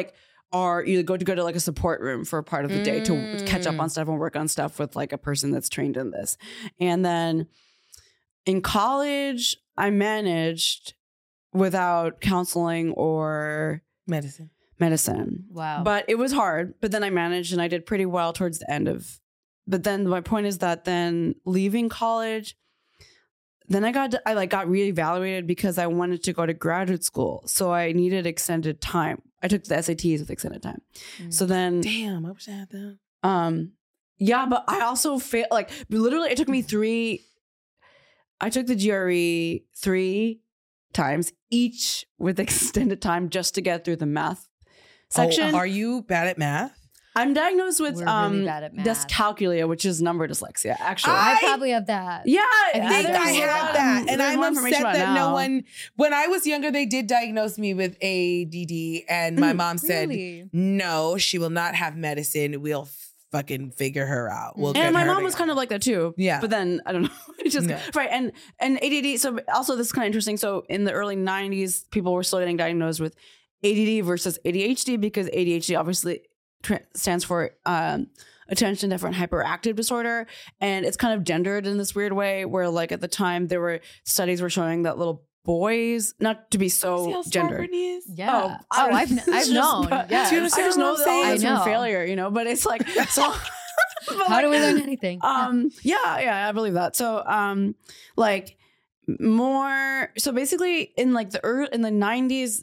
C: go to like a support room for a part of the day to catch up on stuff and work on stuff with like a person that's trained in this. And then in college, I managed without counseling or
A: Medicine.
B: Wow.
C: But it was hard. But then I managed and I did pretty well towards the end of. But then my point is that then leaving college, then I got reevaluated because I wanted to go to graduate school. So I needed extended time. I took the SATs with extended time. So then,
A: Damn, I wish I had that.
C: yeah, but I also failed. Like literally, it took me 3. I took the GRE 3 times, each with extended time just to get through the math section.
A: Oh, are you bad at math?
C: I'm diagnosed with
B: We're really bad at math.
C: dyscalculia, which is number dyslexia. Actually,
B: I probably have that.
C: yeah,
A: I think
C: there's
A: I
C: a
A: have
C: lot-
A: that. And
C: there's
A: I'm
C: more information
A: upset
C: about it
A: that no
C: now.
A: one, when I was younger, they did diagnose me with ADD. And my mom said,
B: Really?
A: no, she will not have medicine. We'll fucking figure her out. We'll get
C: And my
A: her
C: mom
A: to-
C: was kind of like that too.
A: Yeah.
C: But then I don't know. just right. And ADD. So also this is kind of interesting. So in the early 90s, people were still getting diagnosed with ADD versus ADHD because ADHD obviously stands for attention deficit hyperactive disorder, and it's kind of gendered in this weird way where like at the time there were studies were showing that little boys, not to be so gendered.
B: Yeah. I've known. Yeah.
C: I just know that all this from failure, you know, but it's like, so
B: how do we learn anything?
C: Yeah, I believe that. So, like more, so basically in like in the 90s,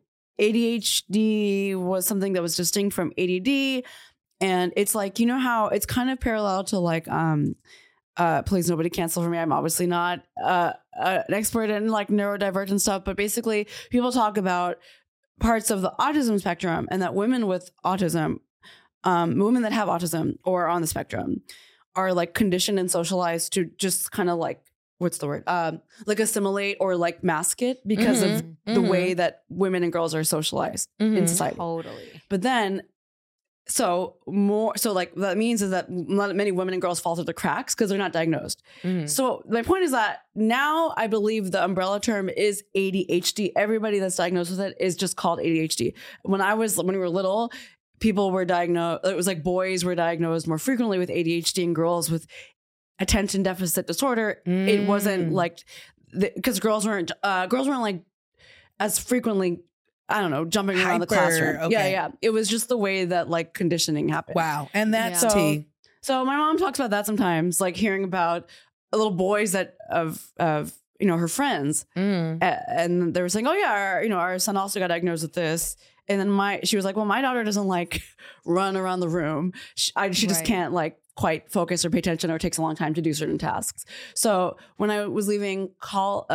C: ADHD was something that was distinct from ADD. And it's like, you know how it's kind of parallel to like, please nobody cancel for me. I'm obviously not an expert in like neurodivergent stuff, but basically people talk about parts of the autism spectrum and that women with autism, women that have autism or on the spectrum are like conditioned and socialized to just kind of like, what's the word? Like assimilate or like mask it because of the way that women and girls are socialized in society.
B: Totally.
C: But then so like that means is that not many women and girls fall through the cracks because they're not diagnosed. So my point is that now I believe the umbrella term is ADHD. Everybody that's diagnosed with it is just called ADHD. When we were little, people were diagnosed. It was like boys were diagnosed more frequently with ADHD and girls with attention deficit disorder. It wasn't like because girls weren't like as frequently, I don't know, jumping around the classroom. Okay. Yeah. It was just the way that like conditioning happened.
A: Wow. And that's
C: tea. So my mom talks about that sometimes, like hearing about little boys that of you know, her friends. And they were saying, oh yeah, our son also got diagnosed with this. And then she was like, well, my daughter doesn't like run around the room. She just can't like quite focus or pay attention, or takes a long time to do certain tasks. So when I was leaving college,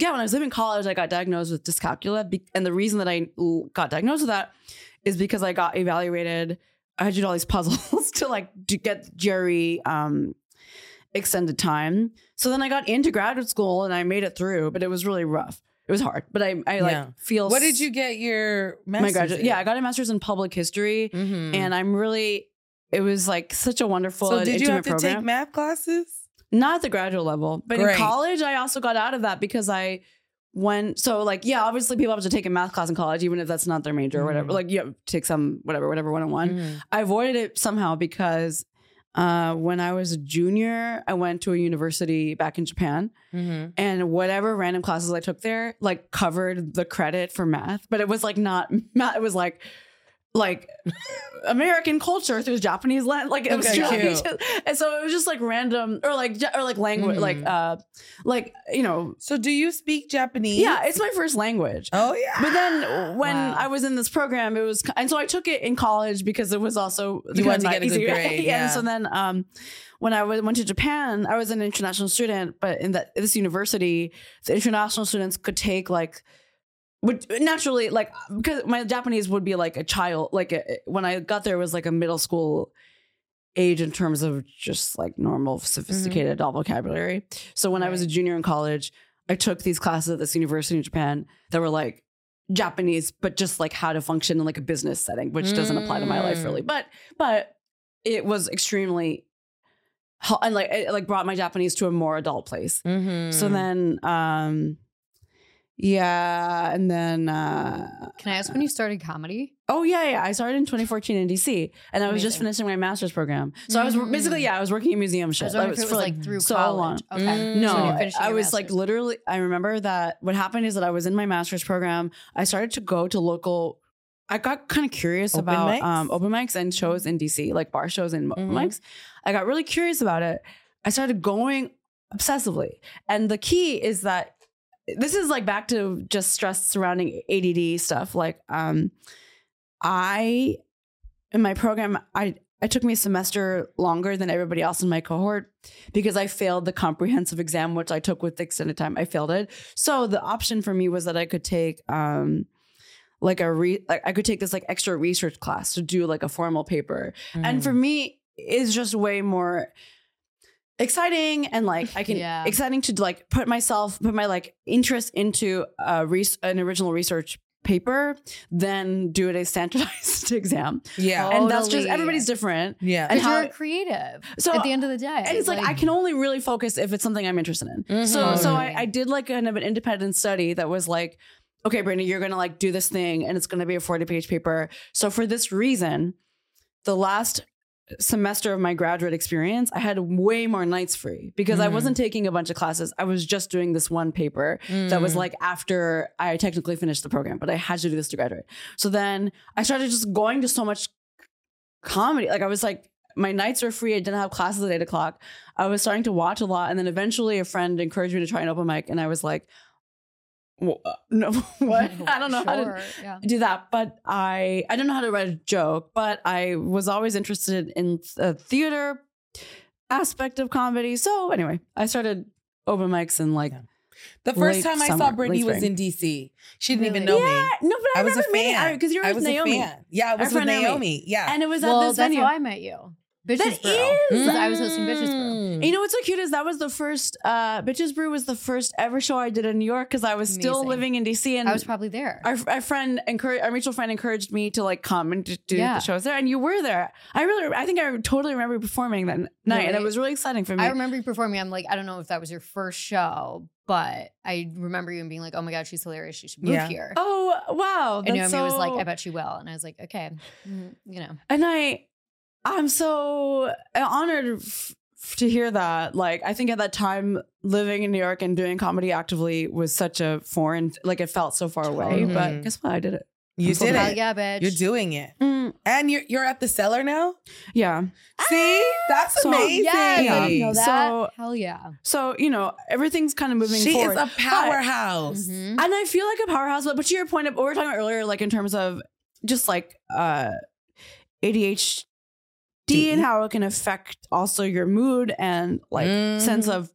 C: I got diagnosed with dyscalculia. And the reason that I got diagnosed with that is because I got evaluated. I had to do all these puzzles to get GRE extended time. So then I got into graduate school and I made it through, but it was really rough. It was hard, but I feel.
A: What did you get your master's?
C: My graduate? Yeah, I got a master's in public history, and I'm really. It was like such a wonderful.
A: So did you have to
C: program.
A: take math classes?
C: Not at the graduate level, but in college, I also got out of that because I went. So obviously people have to take a math class in college, even if that's not their major or whatever. Like you have to take some whatever 101. I avoided it somehow because when I was a junior, I went to a university back in Japan, and whatever random classes I took there covered the credit for math, but it was not math. It was like American culture through Japanese lens, it was cute. And so it was just random or language,
A: So do you speak Japanese?
C: Yeah, it's my first language.
A: Oh yeah.
C: But then when I was in this program, it was, and so I took it in college because it was also
A: you wanted to get a good grade.
C: Yeah. And so then when I went to Japan, I was an international student, but in this university, the international students could take would naturally because my Japanese would be like a child, when I got there it was like a middle school age in terms of just normal sophisticated adult vocabulary. So when I was a junior in college, I took these classes at this university in Japan that were Japanese, but just how to function in a business setting, which doesn't apply to my life really. But it was extremely and it brought my Japanese to a more adult place. So then yeah, and then
B: can I ask when you started comedy?
C: Oh yeah, I started in 2014 in DC, and I was just finishing my master's program. So I was basically I was working in museum shit.
B: I was through
C: so
B: college.
C: Long.
B: Okay,
C: no, I was literally. I remember that what happened is that I was in my master's program. I started to go to local. I got kind of curious about open mics and shows in DC, bar shows and open mics. I got really curious about it. I started going obsessively, and the key is that. This is back to just stress surrounding ADD stuff. In my program, it took me a semester longer than everybody else in my cohort because I failed the comprehensive exam, which I took with extended time. I failed it. So the option for me was that I could take I could take this extra research class to do a formal paper. And for me, it's just way more exciting and exciting to put my interest into an original research paper than do it a standardized exam.
A: Yeah.
C: And that's just,
B: Totally.
C: everybody's different.
A: Yeah.
C: And
B: Because
C: how
B: you're creative.
C: So-
B: at the end of the day,
C: and it's like I can only really focus if it's something I'm interested in.
A: Mhm.
C: So
B: Totally.
C: I did like kind of an independent study that was like, okay, Brittany, you're gonna like do this thing and it's gonna be a 40-page paper. So for this reason, the last semester of my graduate experience, I had way more nights free because I wasn't taking a bunch of classes. I was just doing this one paper that was like after I technically finished the program, but I had to do this to graduate. So then I started just going to so much comedy. Like I was like, my nights were free. I didn't have classes at 8 o'clock. I was starting to watch a lot. And then eventually a friend encouraged me to try an open mic. And I was like, no, what? I don't know how to
B: Yeah.
C: do that. But I don't know how to write a joke, but I was always interested in the theater aspect of comedy. So anyway, I started open mics and like,
A: The first
C: late
A: time I
C: summer,
A: saw Brittany
C: late
A: was
C: spring.
A: in DC. She didn't even
B: Really?
A: know me.
C: yeah, no, but
A: I was a
C: never met
A: fan.
C: because you were
A: I
C: with
A: was
C: Naomi.
A: a fan. Yeah, I was
C: Our
A: with
C: friend Naomi.
A: Naomi. Yeah.
C: And it was at
B: Well,
C: this
B: that's
C: venue.
B: how I met you. Bitches
C: That
B: Brew.
C: is.
B: I was hosting Bitches Brew.
C: And you know what's so cute is that was the first Bitches Brew was the first ever show I did in New York because I was still
B: Amazing.
C: living in DC and
B: I was probably there.
C: our friend our mutual friend encouraged me to like come and do
B: Yeah.
C: the shows there, and you were there. I think I totally remember you performing that night, and it
B: Really?
C: was really exciting for me.
B: I remember you performing. I'm like, I don't know if that was your first show, but I remember you being like, oh my God, she's hilarious. She should move
A: Yeah.
B: here.
C: Oh wow!
B: And
C: That's
B: Naomi was like,
C: so-
B: I bet she will. And I was like, okay, you know.
C: and I'm so honored to hear that. Like, I think at that time, living in New York and doing comedy actively was such a foreign, like it felt so far away.
B: Totally.
C: But guess what? I did it.
A: You
C: I'm so
A: did
C: proud.
B: Hell
A: it.
B: yeah, bitch.
A: You're doing it.
C: Mm,
A: And you're at the Cellar now?
C: yeah.
A: See? That's
C: So-
A: amazing.
B: Yes, I
C: Yeah.
B: didn't know that.
C: So-
B: Hell yeah.
C: So everything's kind of moving
A: She
C: forward.
A: is a powerhouse.
B: Mhm.
C: And I feel like a powerhouse, but to your point of what we were talking about earlier, like in terms of just like ADHD and how it can affect also your mood and like sense of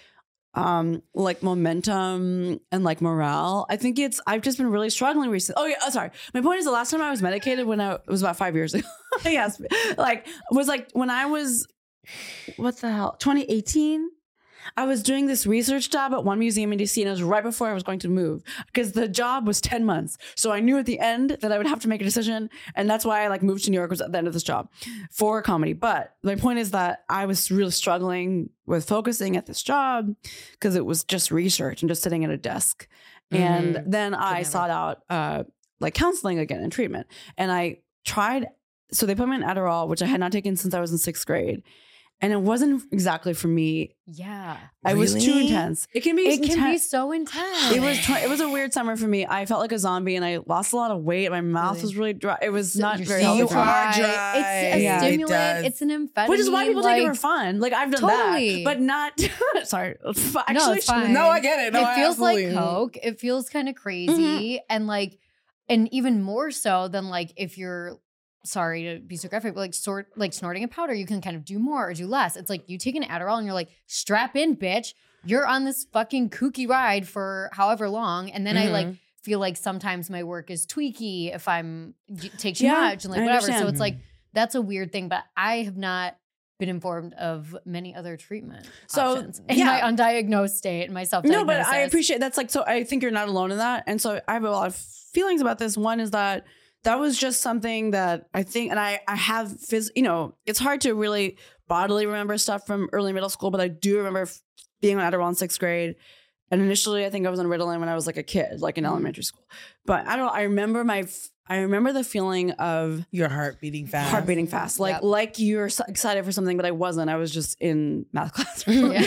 C: like momentum and like morale. I think I've just been really struggling recently. Oh yeah, sorry. My point is the last time I was medicated it was about 5 years ago. Yes. Was when I was, what the hell, 2018? I was doing this research job at one museum in DC, and it was right before I was going to move because the job was 10 months. So I knew at the end that I would have to make a decision. And that's why I moved to New York was at the end of this job for comedy. But my point is that I was really struggling with focusing at this job because it was just research and just sitting at a desk. And then I
B: never.
C: sought out counseling again and treatment. And I tried, so they put me on Adderall, which I had not taken since I was in 6th grade. And it wasn't exactly for me.
B: Yeah.
C: I was too
A: Really?
C: intense. It can be
B: It can be
C: intense.
B: so intense.
C: It was a weird summer for me. I felt like a zombie and I lost a lot of weight. My mouth
B: Really?
C: was really dry. It was not
B: You're
C: very
B: so
C: healthy
A: You
C: for me.
A: are
B: It's
A: dry.
B: a
C: Yeah.
B: stimulant.
A: does.
B: It's an amphetamine.
C: Which is why people take it for fun. Like I've done
B: Totally.
C: that, but not. Sorry, actually,
B: No, it's fine.
A: No, I get it. No,
B: it
A: I
B: feels like
A: absolutely-
B: coke. It feels kind of crazy, and even more so than if you're sorry to be so graphic, but snorting a powder, you can kind of do more or do less. It's like you take an Adderall and you're like, strap in, bitch. You're on this fucking kooky ride for however long, and then I feel like sometimes my work is tweaky if I'm take too much and
C: I
B: whatever. So
C: understand.
B: it's like that's a weird thing, but I have not been informed of many other treatment options in my undiagnosed state and my self-diagnosis.
C: No, but I appreciate that's so I think you're not alone in that. And so I have a lot of feelings about this. One is that was just something that I think, and I have, it's hard to really bodily remember stuff from early middle school, but I do remember being on Adderall in 6th grade. And initially I think I was on Ritalin when I was a kid, in elementary school. But I remember the feeling of
A: Your heart beating fast.
B: Yep.
C: like you're so excited for something, but I wasn't. I was just in math class.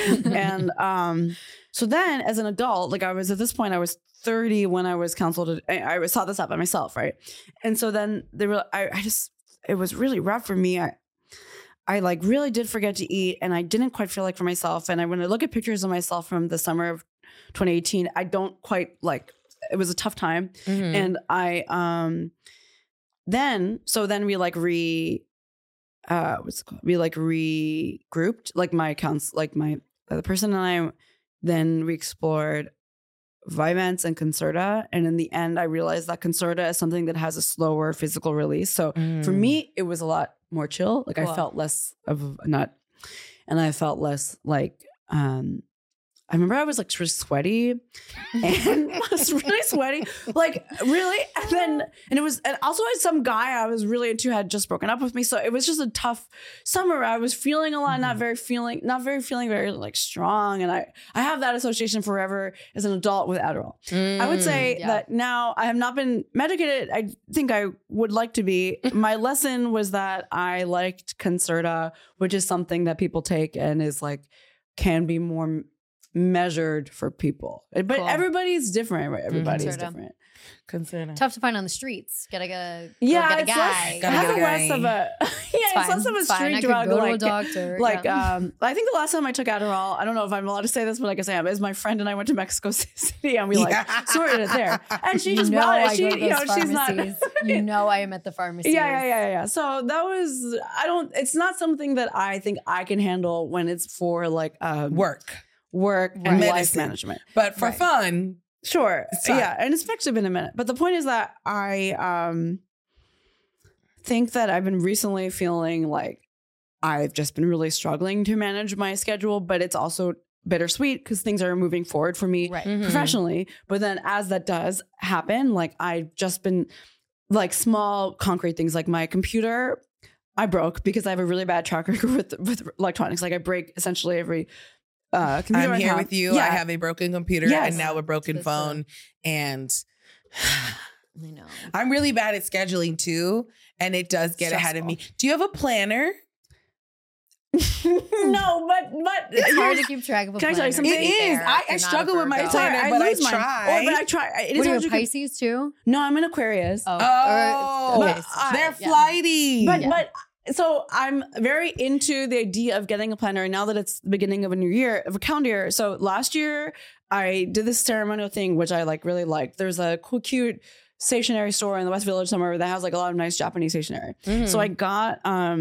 C: And so then as an adult, I was at this point, I was 30 when I was counseled. I saw this out by myself, right? And so then it was really rough for me. I really did forget to eat, and I didn't quite feel like for myself. And when I look at pictures of myself from the summer of 2018, I don't quite it was a tough time. And I then we what's it called? We regrouped, the person and I. Then we explored Vyvanse and Concerta, and in the end, I realized that Concerta is something that has a slower physical release. So for me, it was a lot more chill. I
B: Cool.
C: felt less of a nut, and I felt less I remember I was like really sweaty and was really sweaty, like really. And also some guy I was really into had just broken up with me. So it was just a tough summer. I was feeling a lot, not feeling very like strong. And I have that association forever as an adult with Adderall. I would say that now I have not been medicated. I think I would like to be. My lesson was that I liked Concerta, which is something that people take and is like, can be more measured for people, but everybody's different, right? Everybody's different.
A: Concerta.
B: Tough to find on the streets. Gotta go
C: get
B: a guy.
C: Less of a it's less of a street drug.
B: Go to a doctor.
C: I think the last time I took Adderall, I don't know if I'm allowed to say this, but I guess I am. Is my friend and I went to Mexico City and we sorted it there, and she just brought it. She's not.
B: I am at the pharmacy.
C: Yeah. So that was It's not something that I think I can handle when it's for like work and life management,
A: but for fun.
C: Sure. Yeah. And it's actually been a minute. But the point is that I think that I've been recently feeling like I've just been really struggling to manage my schedule, but it's also bittersweet because things are moving forward for me professionally. But then as that does happen, like I've just been like small concrete things, like my computer, I broke because I have a really bad track record with electronics. Like I break essentially every computer.
A: I'm here with you. Yeah. I have a broken computer and now a broken phone. And
B: I know.
A: I'm really bad at scheduling too. And it does get ahead of me. Do you have a planner?
C: No, but
B: it's hard to keep track of a planner.
C: Can I tell you something?
A: It is. I struggle with my planner, but I try.
C: But I try.
B: What are you, Pisces too?
C: No, I'm an Aquarius.
A: They're flighty.
C: But so I'm very into the idea of getting a planner. And now that it's the beginning of a new year, of a calendar year. So last year I did this ceremonial thing, which I like really liked. There's a cool, cute stationery store in the West Village somewhere that has like a lot of nice Japanese stationery. So I got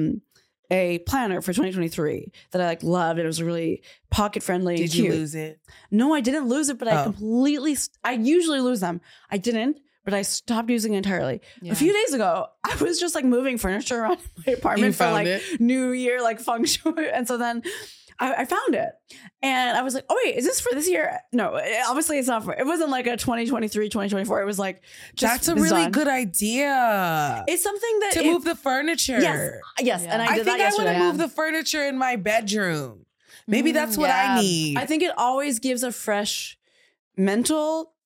C: a planner for 2023 that I like loved. It was really pocket friendly.
A: Did you lose it?
C: No, I didn't lose it, but I usually lose them. I didn't. But I stopped using it entirely. Yeah. A few days ago, I was just like moving furniture around my apartment for like New Year, like feng shui. And so then I found it and I was like, oh wait, is this for this year? No, obviously it's not for, it wasn't like a 2023, 2024. It was like,
A: that's a really good idea.
C: It's something that
A: move the furniture.
C: Yes. Yeah. And I did that yesterday.
A: I want to move the furniture in my bedroom. Maybe that's what I need.
C: I think it always gives a fresh mental,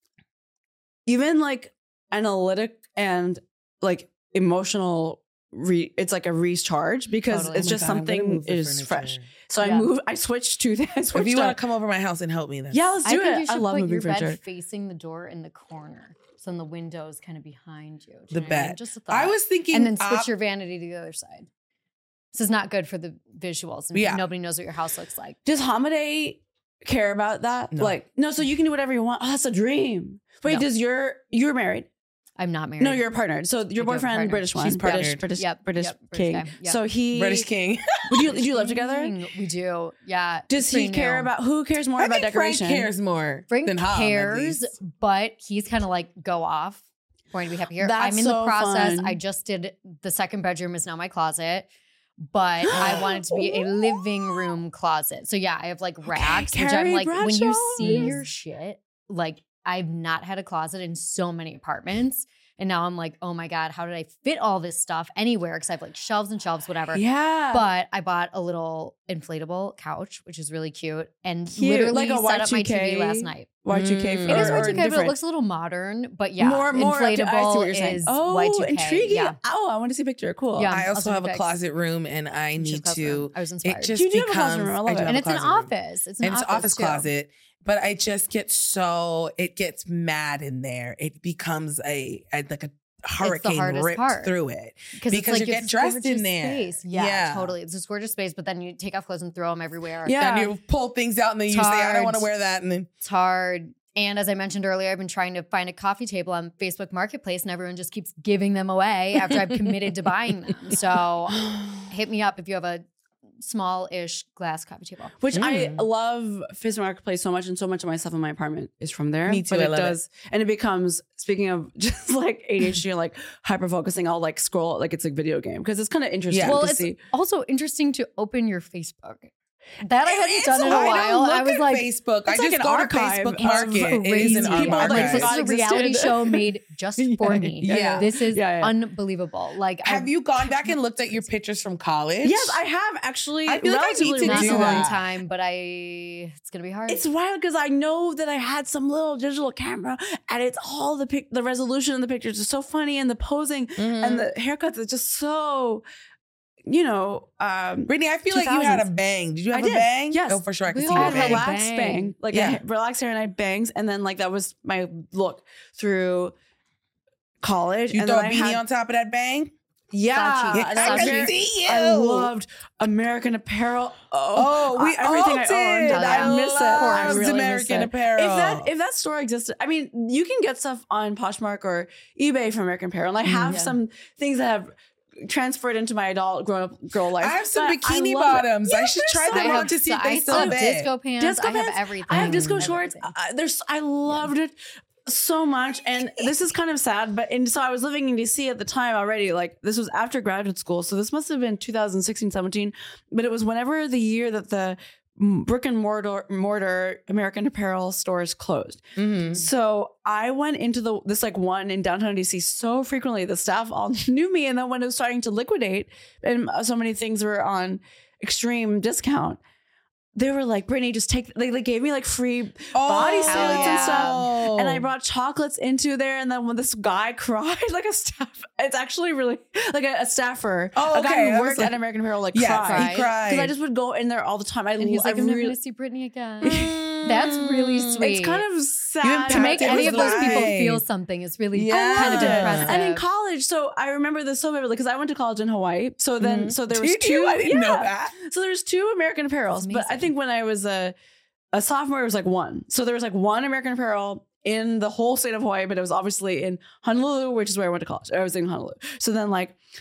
C: even like analytic and like emotional it's like a recharge because it's just something is fresh. So I switched to that.
A: If you want to come over my house and help me, then
C: let's do it.
B: I
C: love moving
B: your
C: furniture.
B: bed facing the door in the corner, so then the window is kind of behind you.
A: The bed.
B: Just a thought.
A: I was thinking,
B: and then switch your vanity to the other side. This is not good for the visuals. And nobody knows what your house looks like.
C: Does Hamade care about that? No. So you can do whatever you want. Oh, that's a dream. Wait, you're married?
B: I'm not married.
C: No, you're a partner. So your boyfriend, British one.
A: She's
C: British king.
B: Yep.
C: So
A: British king.
C: Do you live together?
B: We do. Yeah.
C: Does he care about, who cares more about decoration?
A: Frank cares more than Ham,
B: cares, but he's kind of like go off. Going to be happy here. I'm in the process.
C: Fun.
B: I just did the second bedroom is now my closet. But I want it to be a living room closet. So I have like racks, which I'm like, when you see your shit, like I've not had a closet in so many apartments. And now I'm like, oh my God, how did I fit all this stuff anywhere? Because I have like shelves and shelves, whatever.
C: Yeah.
B: But I bought a little inflatable couch, which is really cute. And literally
C: like
B: set up my TV last night.
C: Y2K.
B: It is Y2K, but it looks a little modern. But more
C: I
B: inflatable
C: see what you're saying.
B: is
C: Y2K.
B: intriguing.
C: Yeah. Oh, I want to see a picture. Cool.
B: Yeah,
A: I also have a closet room and I need to.
B: I was inspired.
A: It just
C: you do have a closet room. I love it.
B: And it's an office. It's an
A: office closet. But I just get it gets mad in there. It becomes like a hurricane ripped through it because you get dressed in there.
B: Space. Yeah, totally. It's this gorgeous space, but then you take off clothes and throw them everywhere.
A: Yeah, and you pull things out and then you say, I don't want to wear that. And then
B: it's hard. And as I mentioned earlier, I've been trying to find a coffee table on Facebook Marketplace and everyone just keeps giving them away after I've committed to buying them. So hit me up if you have a small-ish glass coffee table.
C: Which I love Facebook Marketplace so much, and so much of my stuff in my apartment is from there.
A: Me too.
C: But
A: I love it.
C: And it becomes, speaking of just like ADHD, like hyper-focusing, I'll like scroll like it's a video game because it's kind of interesting
B: to
C: see.
B: Also interesting to open your Facebook That I hadn't done in a
A: I
B: while.
A: don't
B: I
A: look
B: was
A: at
B: like,
A: Facebook. I
C: it's like
A: just
C: an
A: go to
C: archive
A: Facebook
C: of
A: Market. It is an
B: crazy.
C: People
A: archive.
C: that
B: Like, this is a reality
C: existed.
B: show made just for me.
C: Yeah.
B: This is
C: Yeah.
B: unbelievable. Like,
A: Have you gone back and looked at your pictures from college?
C: Yes, I have actually.
A: I feel like I need
C: relatively
A: to
B: not
A: do
B: in a
C: recently.
B: long
A: that.
B: time, but it's gonna be hard.
C: It's wild because I know that I had some little digital camera, and it's all the resolution in the pictures is so funny, and the posing and the haircuts is just so,
A: Brittany, I feel like you had a
C: 2000s.
A: bang. Did you have
C: I
A: a
C: did.
A: bang?
C: Yes.
A: Oh, for sure. I can
B: We
A: see
B: all
C: I
A: your
C: had
B: had a
A: bang.
C: relaxed bang, like
A: Yeah.
C: a relaxed hair, and I had bangs, and then like that was my look through college.
A: You
C: and
A: throw a
C: then I
A: beanie
C: had,
A: on top of that bang?
C: yeah,
B: Sachi.
A: Yeah,
C: and I
A: I
C: was
A: can
C: very-
A: see you.
C: I loved American Apparel.
A: Oh, we
C: everything
A: all
C: I
A: did.
C: owned.
B: I
C: miss it.
A: loved
C: I really miss
A: American
C: it.
A: Apparel.
C: If that store existed, I mean, you can get stuff on Poshmark or eBay from American Apparel, and I have
B: Yeah.
C: some things that have transferred into my adult girl life.
A: I have some
C: but
A: bikini
C: love it.
A: bottoms. I should try
C: so
A: them on to see if
B: I
A: they
B: still
A: still
B: have
A: fit.
B: disco pants.
C: Disco
B: I have
C: pants.
B: everything.
C: I have disco
B: I have
C: shorts.
B: everything.
C: I loved it so much, and this is kind of sad. So I was living in DC at the time already. Like this was after graduate school, so this must have been 2016, 17. But it was whenever the year that the brick and mortar American Apparel stores closed.
A: Mhm.
C: So I went into this like one in downtown DC so frequently. The staff all knew me, and then when it was starting to liquidate, and so many things were on extreme discount, they were like, Brittany, just take. They gave me like free bodysuits
B: hell
C: and
B: yeah.
C: stuff, and I brought chocolates into there. And then when this guy cried, like a staff, it's actually really like a staffer,
A: Oh,
C: a guy
A: okay. I
C: who
A: was
C: worked
A: like-
C: at American Apparel, like
A: Yeah,
C: cried
A: he cried.
C: because I just would go in there all the time.
B: And he's like, I'm never
C: really,
B: gonna see Brittany again. That's really sweet.
C: it's kind of sad
B: to make
A: impacted
B: any
A: his
B: of those people
A: life.
B: feel something is really
A: Yeah.
B: kind of
C: I loved it.
B: impressive.
C: And in college, so I remember this so vividly because I went to college in Hawaii. So then, so there was
A: Did
C: two.
A: you? I didn't know
C: yeah.
A: that.
C: So there was two American Apparels, but I
B: amazing.
C: think when I was a sophomore, it was like one. So there was like one American Apparel in the whole state of Hawaii, but it was obviously in Honolulu, which is where I went to college. I was in Honolulu. So then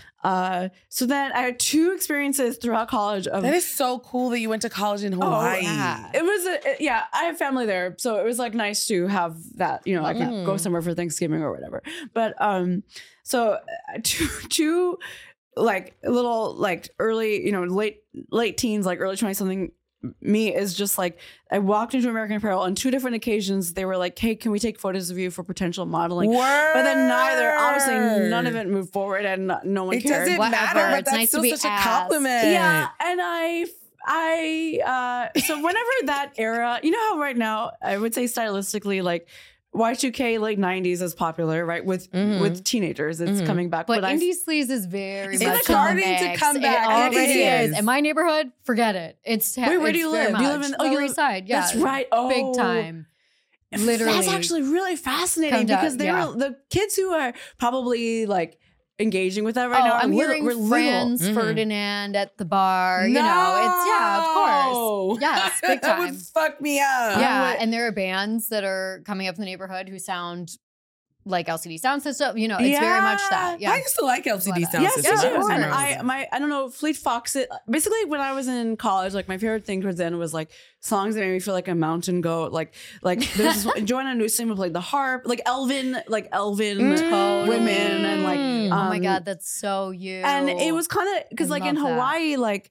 C: so then I had two experiences throughout college of
A: That is so cool that you went to college in Hawaii.
B: yeah.
C: it was I have family there, so it was like nice to have that, I can go somewhere for Thanksgiving or whatever. But so two like little like early, late teens, like early 20 something me is just like, I walked into American Apparel on two different occasions. They were like, hey, can we take photos of you for potential modeling?
A: Word.
C: But then obviously none of it moved forward, and no one
A: It
C: cared.
A: doesn't
B: Whatever.
A: matter, but
B: It's
A: that's
B: nice to
A: still
B: be
A: such a
B: asked.
A: compliment.
C: Yeah, and I so whenever that era, how right now I would say stylistically like Y2K late 90s is popular, right? With teenagers, it's coming back.
B: But
C: I
B: indie sleaze is very
A: It's
B: much
A: starting
B: in the
A: to
B: mix.
A: come back.
B: It
A: It
B: already
A: is.
B: is. In my neighborhood, forget it. It's
C: Wait, where do you live? Do you live in?
B: Lower
C: you
B: East Side? Yeah,
C: that's right.
B: big
C: Oh,
B: time. Literally,
C: That's actually really fascinating
B: Come down,
C: because they were the kids who are probably like engaging with that right now.
B: I'm hearing
C: we're little.
B: Franz Ferdinand at the bar. Of course. Yes, big
A: That would
B: time.
A: fuck me up.
B: Yeah, and there are bands that are coming up in the neighborhood who sound like LCD Sound System. It's very much that. Yeah.
A: I used to like LCD sound
C: Yes,
A: system.
C: yes,
A: I
C: yes.
A: was
C: And
A: nervous.
C: I don't know, Fleet Foxes. Basically, when I was in college, like my favorite thing towards the end was like songs that made me feel like a mountain goat. Like there's this Joanna Newsom who played the harp, like Elvin
B: Totally.
C: women, and like
B: oh my god, that's so you.
C: and it was kind of because
B: I
C: like in
B: love that.
C: Hawaii, like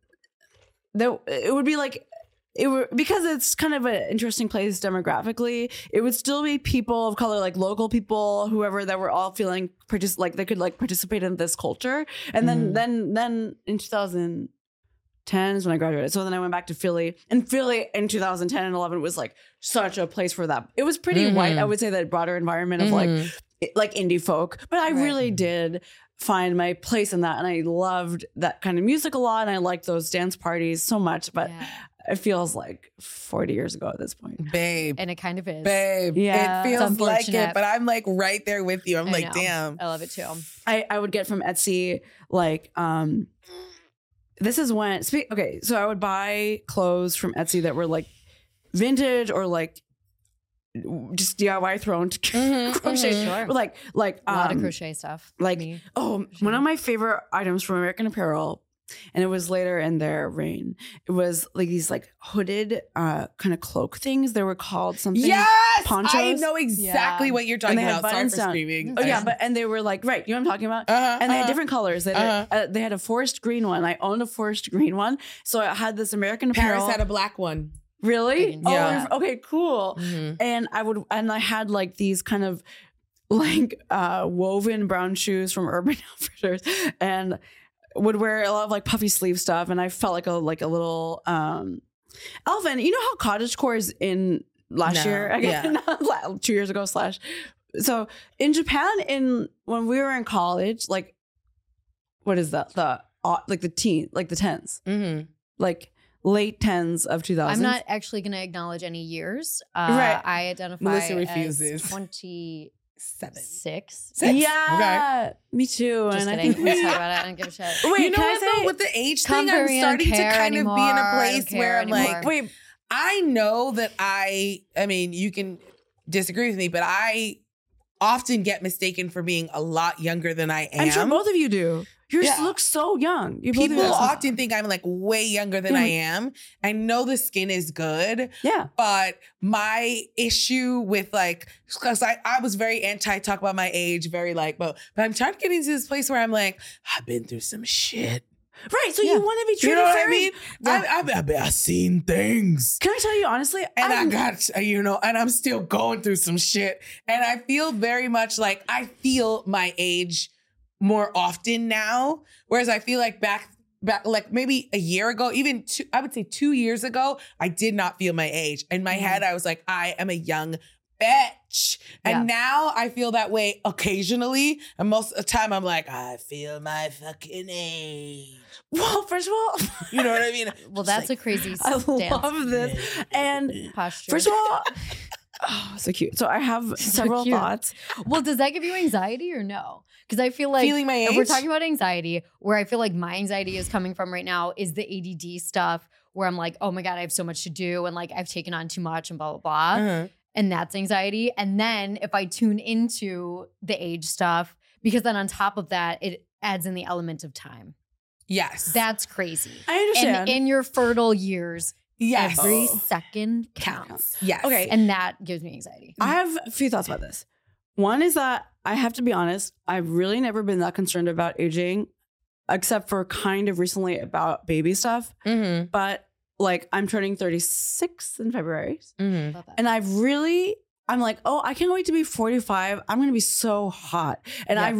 C: it would be like. Because it's kind of an interesting place demographically, it would still be people of color, like local people, whoever, that were all feeling like they could like participate in this culture. And then in 2010 is when I graduated. So then I went back to Philly, and Philly in 2010 and 11 was like such a place for that. It was pretty white, I would say, that broader environment of like indie folk, but I really did find my place in that, and I loved that kind of music a lot, and I liked those dance parties so much. But it feels like 40 years ago at this point.
A: Babe.
B: And it kind of is.
A: Babe.
C: Yeah.
A: It feels
B: It's
A: like it,
B: unfortunate.
A: but I'm like right there with you. I'm
B: I
A: like,
B: know.
A: damn.
B: I love it too.
C: I would get from Etsy like this is when okay, so I would buy clothes from Etsy that were like vintage or like just DIY thrown to crochet.
B: Sure.
C: Like
B: A lot of crochet stuff.
C: like
B: Me.
C: one of my favorite items from American Apparel and it was later in their reign. It was like these like hooded kind of cloak things. They were called something.
A: Yes,
C: ponchos.
A: I know exactly what you're talking
C: And they had
A: about. Sorry
C: buttons
A: for
C: down.
A: screaming.
C: Oh yeah, and they were like, right, you know what I'm talking about? And they had different colors. They had a forest green one. I owned a forest green one. So I had this American Apparel.
A: Paris had a black one.
C: Really?
A: Yeah.
C: Oh, okay, cool. And I had like these kind of like woven brown shoes from Urban Outfitters, and would wear a lot of like puffy sleeve stuff. And I felt like a little Alvin. You know how cottagecore is in last year? Again, 2 years ago / So in Japan, when we were in college, like what is that? The tens, like late tens of 2000s.
B: I'm not actually going to acknowledge any years.
C: Right.
B: I identify
A: Melissa refuses.
B: as 27.
A: Six?
C: Yeah, me too.
B: Just
C: and
B: kidding.
C: I think
B: Let's talk about it. I don't give a shit.
C: Wait,
A: You know
C: can
A: what
C: I say
A: though? With the age
B: Come
A: thing, I'm
B: here,
A: starting to
B: care
A: kind of be in
B: anymore.
A: a
B: I don't
A: place
B: care
A: where I'm
B: anymore.
A: like,
C: wait,
A: I know that I mean, you can disagree with me, but I often get mistaken for being a lot younger than I am.
C: I'm sure both of you do. You
A: Yeah.
C: look so young. You both
A: People
C: look so-
A: often think I'm like way younger than I am. I know the skin is good,
C: Yeah.
A: but my issue with like, because I was very anti talk about my age, very like, but I'm trying to get into this place where I'm like, I've been through some shit.
C: Right. So you want to be
A: You
C: treated
A: know what I
C: fairly.
A: mean? I've seen things.
C: Can I tell you honestly?
A: And I got, and I'm still going through some shit. And I feel very much like I feel my age more often now. Whereas I feel like back like maybe a year ago, even I would say 2 years ago, I did not feel my age. In my head, I was like, I am a young bitch. And now I feel that way occasionally. And most of the time I'm like, I feel my fucking age.
C: Well, first of all,
A: You know what I mean?
B: Well, that's a crazy
C: I
B: stance.
C: love this. And
B: Posture.
C: first of all, oh, so cute. So I have several
B: cute.
C: thoughts.
B: Well, does that give you anxiety or no? Because I feel like
A: Feeling my
B: if we're
A: age?
B: talking about anxiety, where I feel like my anxiety is coming from right now is the ADD stuff, where I'm like, oh my God, I have so much to do, and like I've taken on too much and blah, blah, blah.
A: Uh-huh.
B: And that's anxiety. And then if I tune into the age stuff, because then on top of that, it adds in the element of time.
A: Yes.
B: That's crazy.
C: I understand.
B: And in your fertile years,
A: yes.
B: every second counts.
A: counts. Yes.
C: Okay.
B: And that gives me anxiety.
C: I have a few thoughts about this. One is that I have to be honest, I've really never been that concerned about aging, except for kind of recently about baby stuff.
A: Mm-hmm.
C: But like I'm turning 36 in February.
A: Mm-hmm.
B: Love that.
C: And I'm like, oh, I can't wait to be 45. I'm going to be so hot. And
A: Yeah.
C: I've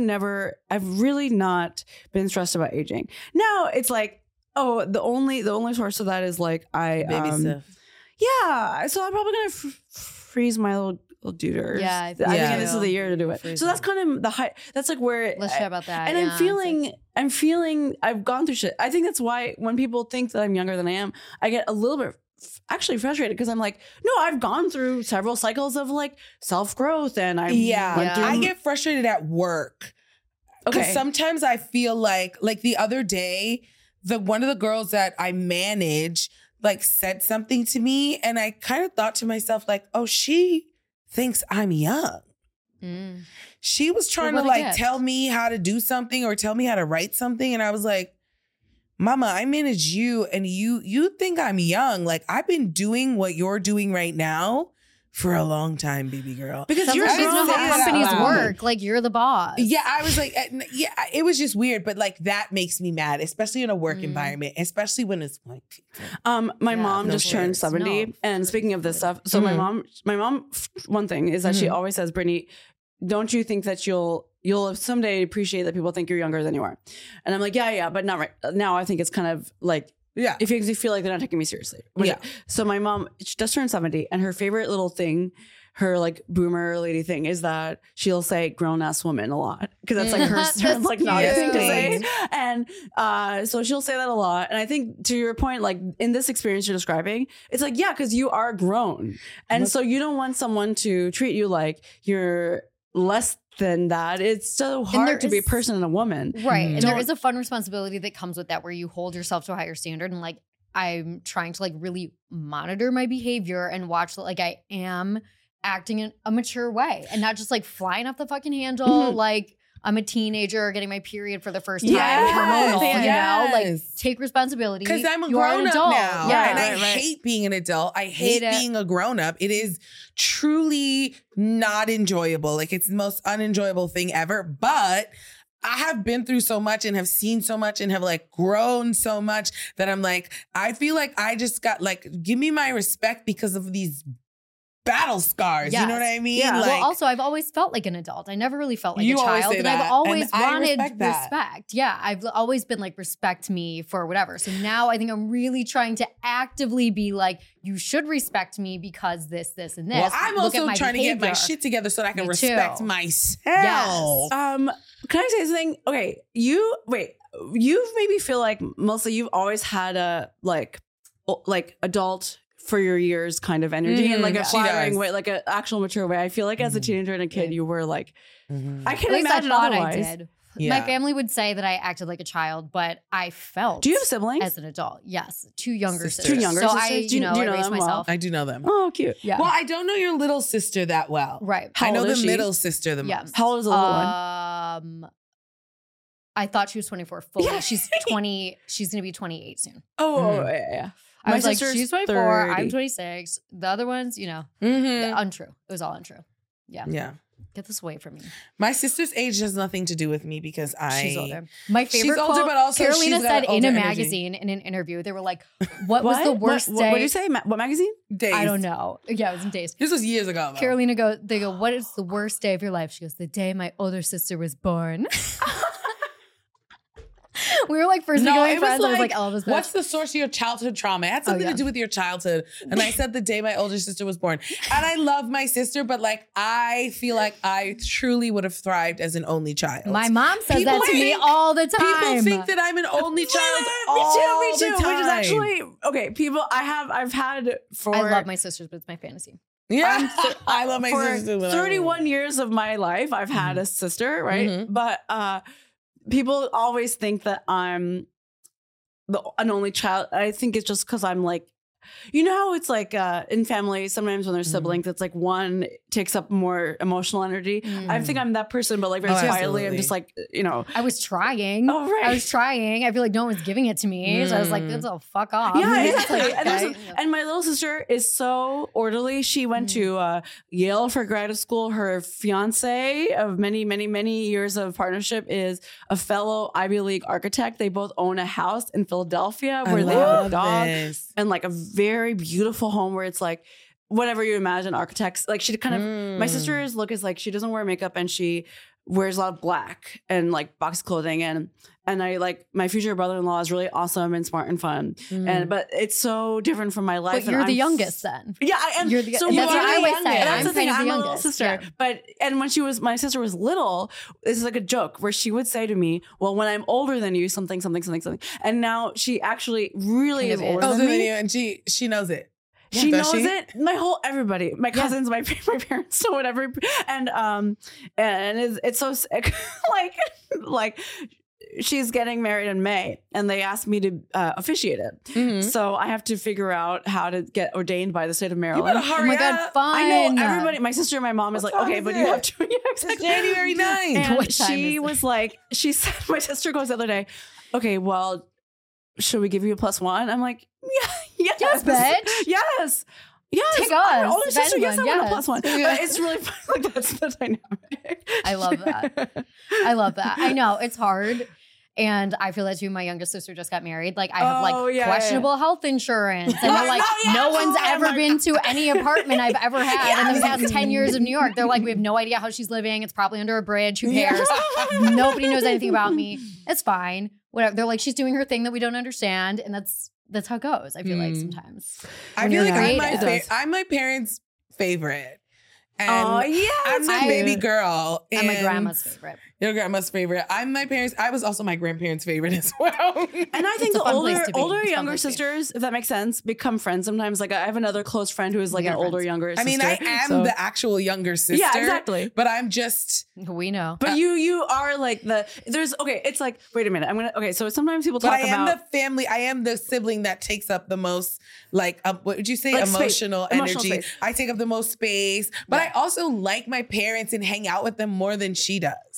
C: really not been stressed about aging. Now it's like, oh, the only source of that is like
A: Baby stuff.
C: yeah. So I'm probably going to freeze my little duders.
B: Yeah, I
C: I
B: think
C: think
A: so.
C: this is the year to do it.
A: Freeze
C: So that's
A: them.
C: kind of the height. That's like where
B: Let's chat about that.
C: and
B: yeah.
C: I'm feeling I've gone through shit. I think that's why when people think that I'm younger than I am, I get a little bit actually frustrated because I'm like, no, I've gone through several cycles of like self-growth and I went through
A: I get frustrated at work. Because
C: okay.
A: sometimes I feel like the other day, one of the girls that I manage like said something to me, and I kind of thought to myself like, oh, she thinks I'm young.
B: Mm.
A: She was trying
B: Well,
A: to
B: what a
A: like
B: gift.
A: tell me how to do something or tell me how to write something, and I was like, Mama, I manage you, and you think I'm young. Like I've been doing what you're doing right now for a long time, baby girl.
C: because you're
B: Sometimes
A: grown
B: it's
A: grown
B: how
A: ass
B: companies
A: woman.
B: work. Like you're the boss.
A: Yeah, I was like, yeah, it was just weird, but like that makes me mad, especially in a work environment, especially when it's like people.
C: my
B: Yeah,
C: mom
B: no
C: just turned
B: worries.
C: 70.
B: No.
C: And speaking of this stuff, so my mom, one thing is that she always says, Brittany, don't you think that you'll someday appreciate that people think you're younger than you are? And I'm like, yeah, but not right now. I think it's kind of like,
A: Yeah.
C: it makes me feel like they're not taking me seriously.
A: Yeah.
C: So my mom, she just turned 70, and her favorite little thing, her like boomer lady thing, is that she'll say grown ass woman a lot because that's like her
B: That's
C: like naughty
A: cute.
C: thing to say. And so she'll say that a lot. And I think to your point, like in this experience you're describing, it's like, yeah, because you are grown. And so you don't want someone to treat you like you're less than that. It's so
B: there
C: hard to be a
B: is-
C: person and a woman.
B: Right. And there
C: Don't-
B: is a fun responsibility that comes with that where you hold yourself to a higher standard. And like, I'm trying to like really monitor my behavior and watch that like I am acting in a mature way and not just like flying off the fucking handle, like I'm a teenager getting my period for the first time.
C: Yes.
B: Hormonal, you know, like
A: Yes.
B: take responsibility.
A: Because I'm a
B: You are an
A: grown up
B: adult.
A: now.
B: Yeah.
A: And I hate being an adult. I hate
B: it.
A: being a grown up. It is truly not enjoyable. Like it's the most unenjoyable thing ever. But I have been through so much and have seen so much and have like grown so much that I'm like, I feel like I just got like, give me my respect because of these battle scars.
B: Yes.
A: You know what I mean?
C: Yeah.
A: Like,
B: Well, also, I've always felt like an adult. I never really felt like
A: You
B: a
A: always
B: child.
A: say
B: And
A: that,
B: I've always
A: and I
B: wanted
A: respect that.
B: respect. Yeah. I've always been like, respect me for whatever. So now I think I'm really trying to actively be like, you should respect me because this, and this.
A: well, I'm
B: Look at
A: also
B: my
A: trying to get my
B: behavior.
A: shit together so that I can
B: Me
A: respect
B: too.
A: myself.
B: Yes.
C: Can I say something? Okay, you maybe feel like mostly you've always had a like adult for your years kind of energy and like a
A: She
C: flattering
A: does.
C: way, like an actual mature way. I feel like as a teenager and a kid, you were like,
A: Mhm.
C: I
B: At
C: can't
B: least I
C: imagine
B: thought
C: otherwise.
B: I did.
A: Yeah.
B: My family would say that I acted like a child, but I felt
C: Do you have siblings?
B: as an adult. Yes. 2 younger
A: Sisters.
B: sisters.
C: 2 younger
B: so
C: sisters?
B: I,
C: Do you know
B: I raised
C: them well?
B: myself.
A: I do know them.
C: Oh, cute.
B: Yeah.
A: Well, I don't know your little sister that well.
B: Right.
C: How
A: I know
C: old
A: the
C: is she?
A: middle sister the
B: Yeah.
A: most.
C: How old is the little one?
B: I thought she was 24 fully. She's 20. She's going to be 28 soon.
C: Oh, yeah.
B: I
C: My
B: was like,
C: sister's
B: she's 24.
C: 30.
B: I'm 26. The other ones, you know,
A: Mhm.
B: untrue. It was all untrue. Yeah.
A: Yeah.
B: Get this away from me.
A: My sister's age has nothing to do with me because
B: She's older. My favorite
A: She's older,
B: quote,
A: but also
B: Carolina
A: she's got
B: said in
A: older
B: a
A: energy.
B: magazine, in an interview, they were like, what was the worst day?
C: What did you say? What magazine?
A: Days.
B: I don't know. Yeah, it was in days.
A: This was years ago. Though.
B: Carolina they go, what is the worst day of your life? She goes, the day my older sister was born. We were like first becoming friends. I was like, I love this bitch.
A: What's the source of your childhood trauma? It had something
B: yeah.
A: to do with your childhood. And I said the day my older sister was born. And I love my sister, but like I feel like I truly would have thrived as an only child.
B: My mom says
A: People
B: that to me
A: think-
B: all the time.
A: People think that I'm an only child all
C: Me too.
A: the
C: Which is
A: time.
C: actually okay. People, I've had for
B: I love my sisters, but it's my fantasy.
A: Yeah, I love my
C: for
A: sister. but I-
C: 31 years of my life, I've had a sister, right?
A: Mhm.
C: But people always think that I'm an only child. I think it's just because I'm like, you know how it's like in families, sometimes when there's siblings, it's like one takes up more emotional energy. I think I'm that person, but like very
A: Oh,
C: quietly, I'm
A: absolutely.
C: just like, you know.
B: I was trying.
C: Oh, right.
B: I was trying. I feel like no one's giving it to me. So I was like, that's all fuck off.
C: Yeah,
B: It's
C: exactly.
B: like,
C: And,
B: okay.
C: and my little sister is so orderly. She went to Yale for graduate school. Her fiance of many, many, many years of partnership is a fellow Ivy League architect. They both own a house in Philadelphia
A: I
C: where they have a
A: love
C: dog
A: this.
C: and like a very beautiful home where it's like whatever you imagine architects. Like she kind of, my sister's look is like she doesn't wear makeup and she wears a lot of black and like box clothing and I like my future brother-in-law is really awesome and smart and fun. And but it's so different from my life.
B: But you're the youngest then.
C: Yeah, I am.
B: You're the-
C: so
B: and that's
C: you
B: what
C: are
B: I
C: the
B: always
C: youngest.
B: say.
C: That's
B: I'm
C: the thing.
B: kind of
C: I'm
B: the
C: a little
B: youngest.
C: sister.
B: Yeah.
C: But and when my sister was little, this is like a joke where she would say to me, "Well, when I'm older than you, something." And now she actually really
B: Kind
C: is
B: of is.
C: older
A: Older
C: than
A: than
C: me.
A: you, and she knows it.
C: She
A: Does
C: knows
A: she?
C: it. Everybody, my cousins, my parents know whatever, and it's so sick. like she's getting married in May, and they asked me to officiate it.
A: Mhm.
C: So I have to figure out how to get ordained by the state of
A: You
C: Maryland.
A: better
B: Oh
A: hurry
B: my God,
A: up.
B: fun.
C: I know everybody. My sister and my mom is
A: What
C: like,
A: time
C: okay,
A: is
C: but you
A: it?
C: have to. Yeah,
A: It's
C: exactly.
A: January 9th.
C: And
B: What time
C: she
B: is it?
C: was like, she said, my sister goes the other day, okay, well, should we give you a +1? I'm like, yeah,
B: Yes, bitch.
C: Yes. Yes.
B: Take
C: I'm
B: us.
C: older
B: If
C: sister, yes, I
B: anyone,
C: want a +1.
A: yes.
C: But it's really fun. Like, that's the dynamic.
B: I love that. I love that. I know it's hard. And I feel that too. My youngest sister just got married. Like I have
C: Oh,
B: like
C: yeah,
B: questionable health insurance. And they're like,
C: yeah.
B: no one's
C: Oh,
B: ever
C: my
B: been to any apartment I've ever had in the past
A: Yes.
B: 10 years of New York. They're like, we have no idea how she's living. It's probably under a bridge. Who
A: Yeah.
B: cares? Nobody knows anything about me. It's fine. Whatever. They're like, she's doing her thing that we don't understand. And that's how it goes. I feel like sometimes.
A: I
B: When
A: feel
B: you're
A: like
B: creative.
A: I'm my parents' favorite. And
C: Oh, yeah.
A: I'm the
B: I-
A: baby girl.
B: I'm my
A: and
B: grandma's favorite.
A: Your grandma's favorite. I'm my parents. I was also my grandparents' favorite as well.
C: And I think
B: It's a
C: the
B: fun place to be.
C: older
B: It's a fun
C: younger
B: place to be.
C: sisters, if that makes sense, become friends sometimes. Like I have another close friend who is like
B: We
C: an
B: are
C: older,
B: friends.
C: younger
A: I
C: sister.
A: mean, I am
C: So-
A: the actual younger sister.
C: Yeah, exactly.
A: But I'm just.
B: We know.
C: But you are like it's like, wait a minute. Okay, so sometimes people
A: But
C: talk
A: I am
C: about
A: the family. I am the sibling that takes up the most, like, what would you say?
C: Like space.
A: Emotional
C: Emotional
A: energy.
C: space.
A: I take up the most space. But I also like my parents and hang out with them more than she does.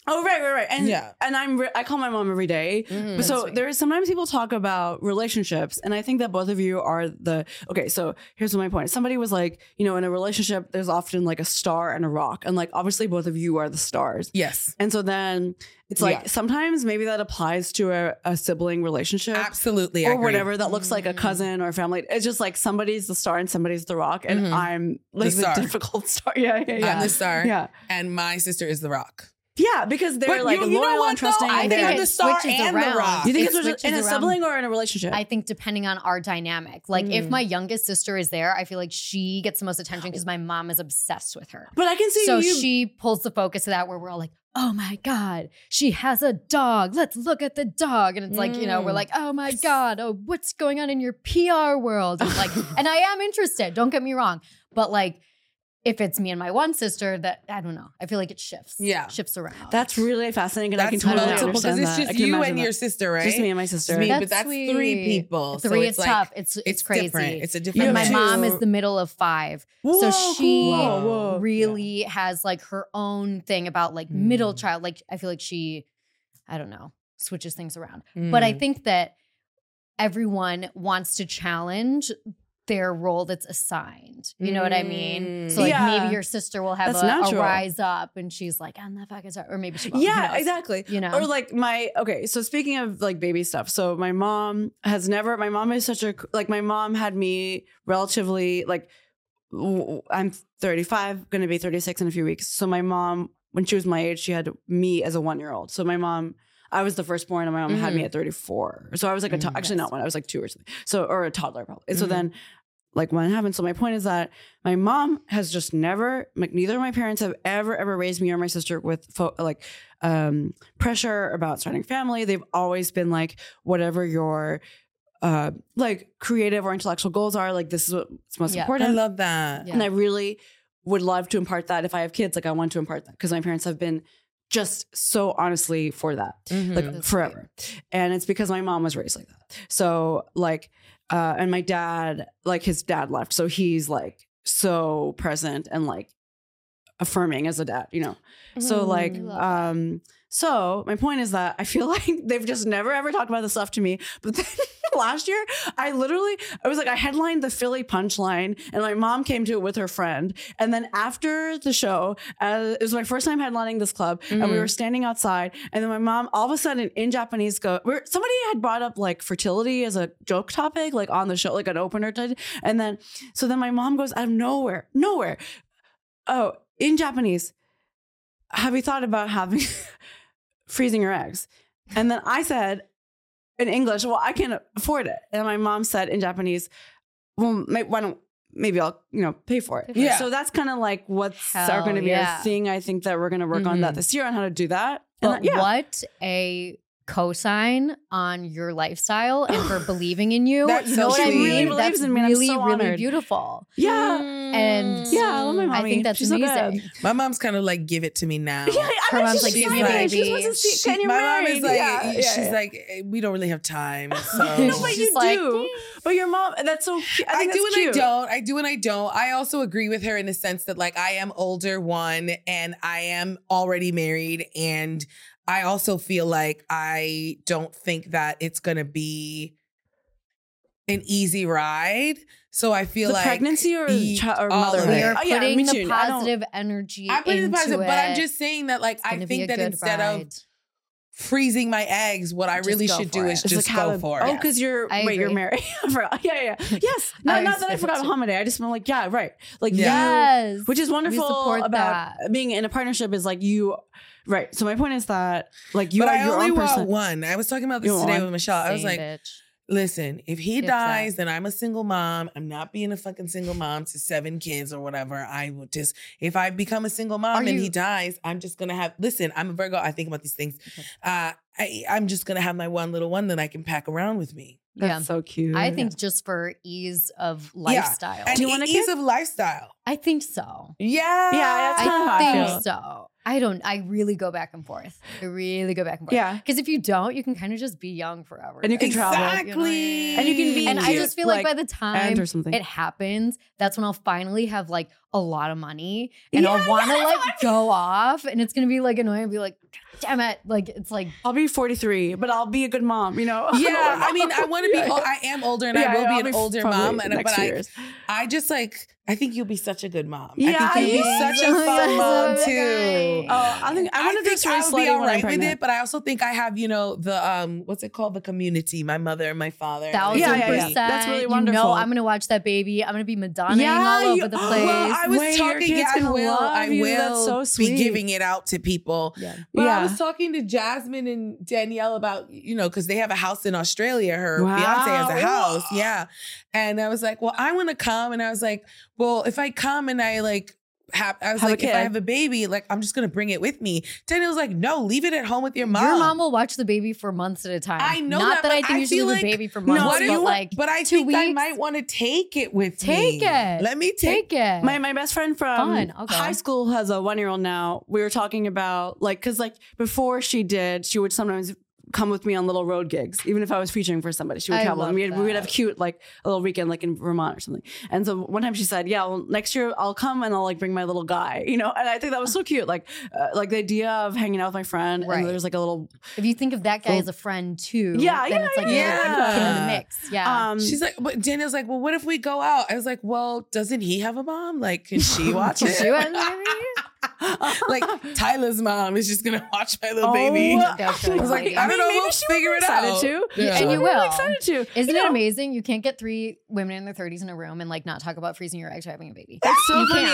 C: Oh, right. And
A: Yeah.
C: and I call my mom every day.
A: Mhm.
C: But so
B: sweet.
C: there is sometimes people talk about relationships, and I think that both of you are okay. So here's my point. Somebody was like, in a relationship, there's often like a star and a rock, and like obviously both of you are the stars.
A: Yes.
C: And so then it's like
A: Yeah.
C: sometimes maybe that applies to a sibling relationship.
A: Absolutely. I
C: Or
A: agree.
C: whatever that looks like a cousin or a family. It's just like somebody's the star and somebody's the rock, and
A: Mhm.
C: I'm like
A: The
C: the,
A: star.
C: difficult star. Yeah.
A: I'm the star.
C: Yeah,
A: And my sister is the rock.
C: yeah, because they're
A: But
C: like
A: you know
C: loyal
A: what,
C: and trusting.
A: though? I
C: and
A: think
C: they're-
A: I'm the star
B: switches
A: and the
B: around.
A: rock.
C: you think
B: It
C: it's in a
B: switches around.
C: sibling or in a relationship?
B: I think depending on our dynamic. Like if
A: Mhm.
B: my youngest sister is there, I feel like she gets the most attention because my mom is obsessed with her.
C: but I can see
B: So
C: you.
B: she pulls the focus of that where we're all like, oh my God, she has a dog. Let's look at the dog. And it's like, we're
A: Mm.
B: like, oh my God, oh, what's going on in your PR world? And like, and I am interested, don't get me wrong. But like, if it's me and my one sister, that I don't know. I feel like it shifts.
A: Yeah.
B: Shifts around.
C: That's really fascinating, and I can
A: That's
C: totally
A: multiple
C: understand
A: because it's
C: that. I
A: just
C: can
A: you
C: imagine
A: and
C: that.
A: your sister, right?
C: Just me and my sister.
A: Just me,
B: That's
A: but that's
B: sweet.
A: 3 people.
B: Three,
A: so
B: it's
A: it's like,
B: tough. It's crazy.
A: different. It's a
C: Yeah,
A: different.
B: And my
C: me too.
B: mom is the middle of 5.
C: Whoa,
B: So she
C: cool.
B: really has like her own thing about like middle
A: Mm.
B: child. Like I feel like she, I don't know, switches things around. But
A: Mm.
B: I think that everyone wants to challenge their role that's assigned. You know what I mean? So like
C: Yeah.
B: maybe your sister will have
C: That's
B: a
C: natural.
B: rise up and she's like, I'm the fucking star. Or maybe she won't. Who
C: Yeah,
B: knows?
C: exactly.
B: You know?
C: Or like so speaking of like baby stuff, so my mom is such a, like my mom had me relatively like, I'm 35, gonna be 36 in a few weeks. So my mom, when she was my age, she had me as a 1-year-old. So my mom, I was the firstborn and my mom had me at 34. So I was like actually not one, I was like 2 or something. So, or a toddler probably. And so then like when it happened. So my point is that my mom has just never, like neither of my parents have ever raised me or my sister with pressure about starting a family. They've always been like, whatever your like creative or intellectual goals are, like this is what's most
B: Yeah.
A: I
C: important.
A: love that.
B: Yeah.
C: And I really would love to impart that if I have kids. Like I want to impart that because my parents have been just so honestly for that,
A: Mhm.
C: like
B: That's
C: forever. And it's because my mom was raised like that. So like, and my dad, like his dad left. So he's like so present and like affirming as a dad, So like,
B: I love that.
C: so my point is that I feel like they've just never ever talked about this stuff to me. But then last year, I headlined the Philly Punchline, and my mom came to it with her friend. And then after the show, it was my first time headlining this club, and we were standing outside. And then my mom, all of a sudden, in Japanese, somebody had brought up like fertility as a joke topic, like on the show, like an opener. And then, so then my mom goes out of nowhere. Oh, in Japanese, have you thought about having freezing your eggs? And then I said in English, well, I can't afford it. And my mom said in Japanese, well, maybe I'll, pay for it.
A: Yeah.
C: So that's kind of like what's
B: Hell
C: going to be
B: yeah.
C: our thing. I think that we're going to work on that this year on how to do that.
B: But
C: And yeah.
B: what a cosign on your lifestyle and for believing in you.
A: That's
B: You
A: so
B: know what I
A: sweet.
B: mean?
A: Really
C: believes
B: That's
C: in me, and I'm
B: really,
C: so
B: really
C: honored.
B: beautiful.
C: Yeah.
B: And
C: Yeah, I love my mommy.
B: I think that's
C: She's so good.
B: amazing.
A: My mom's kind of like, give it to me now.
C: Yeah,
B: Her
C: I mean,
B: mom's
C: she's
B: like,
C: excited.
A: give me
C: She just
B: baby.
C: wants to see, can you
A: My
C: married?
A: mom is like,
C: Yeah,
A: she's
C: yeah.
A: like, we don't really have time. So
C: No, but
B: She's
C: you
B: like,
C: do. But your mom, that's so cute. I
A: I
C: think
A: do
C: that's
A: and
C: cute.
A: I don't. I do and I don't. I also agree with her in the sense that like I am older one and I am already married, and I also feel like I don't think that it's gonna be an easy ride. So I feel
C: The
A: like
C: pregnancy or, or
A: all of
C: motherhood?
A: it.
B: We are
C: Oh, yeah,
B: putting
C: me
B: the
C: too. I don't-
B: positive energy
A: I'm putting the
B: into
A: positive,
B: it.
A: but I'm just saying that like
B: It's
A: I
B: gonna be
A: think
B: a
A: that
B: good
A: instead
B: ride.
A: of freezing my eggs, what I
B: Just
A: really
B: go
A: should
B: for
A: do
B: it.
A: is
C: It's
A: just
C: like
A: go
C: how-
A: for it.
C: Oh, because you're
B: I
C: you're
B: agree.
C: married. I forgot. Yeah. Yes. No, not that I forgot
B: too.
C: holiday. I just meant like, yeah, right. Like
B: Yes.
C: you, which is wonderful
B: support
C: about being in a partnership is like you, right. So my point is that like you
A: but
C: are
A: I
C: your
A: only
C: own
A: want
C: person.
A: one. I was talking about
C: You
A: this
C: want
A: today
C: one?
A: with Michelle. I was
B: Same,
A: like,
B: bitch.
A: listen, if he
B: If
A: dies,
B: that.
A: then I'm a single mom. I'm not being a fucking single mom to 7 kids or whatever. I would just, if I become a single mom
B: Are
A: and he
B: you-
A: dies, I'm just gonna have, listen, I'm a Virgo. I think about these things. I'm just gonna have my one little one that I can pack around with me.
C: That's
B: Yeah.
C: so cute.
B: I think just for ease of lifestyle.
A: And
C: Do you want a
A: ease
C: kid?
A: of lifestyle.
B: I think so.
A: Yeah.
C: Yeah, that's kinda how I
B: I
C: feel.
B: think so. I really go back and forth. I really go back and forth.
C: Yeah.
B: Because if you don't, you can kind of just be young forever.
C: And you can travel.
A: Exactly.
C: And you can be
B: And I
C: cute,
B: just feel like by the
C: aunt
B: time
C: or something.
B: it happens, that's when I'll finally have like a lot of money and I'll want to like go off and it's going to be like annoying and be like, damn it. Like, it's like,
C: I'll be 43, but I'll be a good mom, you know?
A: Yeah. I mean, I want to be, I am older and I will be an older mom. But I just like, I think you'll be such a good mom.
C: Yeah,
A: I think you'll be such a fun mom too.
C: Oh, I think I want to just
A: I would be all right with it, but I also think I have, you know, the what's it called? The community, my mother and my father.
B: 1,000%.
C: That's really wonderful.
B: You know, I'm gonna watch that baby. I'm gonna be Madonnaing all over the place.
A: Well, I was talking. I will
C: That's so sweet.
A: be giving it out to people.
B: Yeah.
A: But I was talking to Jasmine and Danielle about, you know, because they have a house in Australia. Her fiance has a house. Yeah. And I was like, well, I want to come. And I was like, well, if I come and I like, if I have a baby, like I'm just gonna bring it with me. Daniel's like, no, leave it at home with your mom.
B: Your mom will watch the baby for months at a time.
A: I know
B: Not that I think you should leave
A: like,
B: the baby for months,
A: but I think weeks, I might want to take it with me.
B: Take it.
A: Let me take
B: it.
C: My best friend from high school has a 1-year-old now. We were talking about like, cause like before she would sometimes come with me on little road gigs. Even if I was featuring for somebody, she would travel. And we would have cute, like a little weekend, like in Vermont or something. And so one time she said, yeah, well, next year I'll come and I'll like bring my little guy, you know? And I think that was so cute. Like the idea of hanging out with my friend. Right. And there's like a little.
B: If you think of that guy as a friend too. Then it's like kid in the mix. Yeah.
A: She's like, but Daniel's like, well, what if we go out? I was like, well, doesn't he have a mom? Like, can she watch it?
B: She watch
A: like Tyler's mom is just gonna watch my little baby. I was like, I don't know, we'll figure it out.
C: To.
B: Yeah. And you will.
C: I'm excited to.
B: Isn't it amazing? You can't get 3 women in their 30s in a room and like not talk about freezing your eggs or having a baby.
C: It's so funny.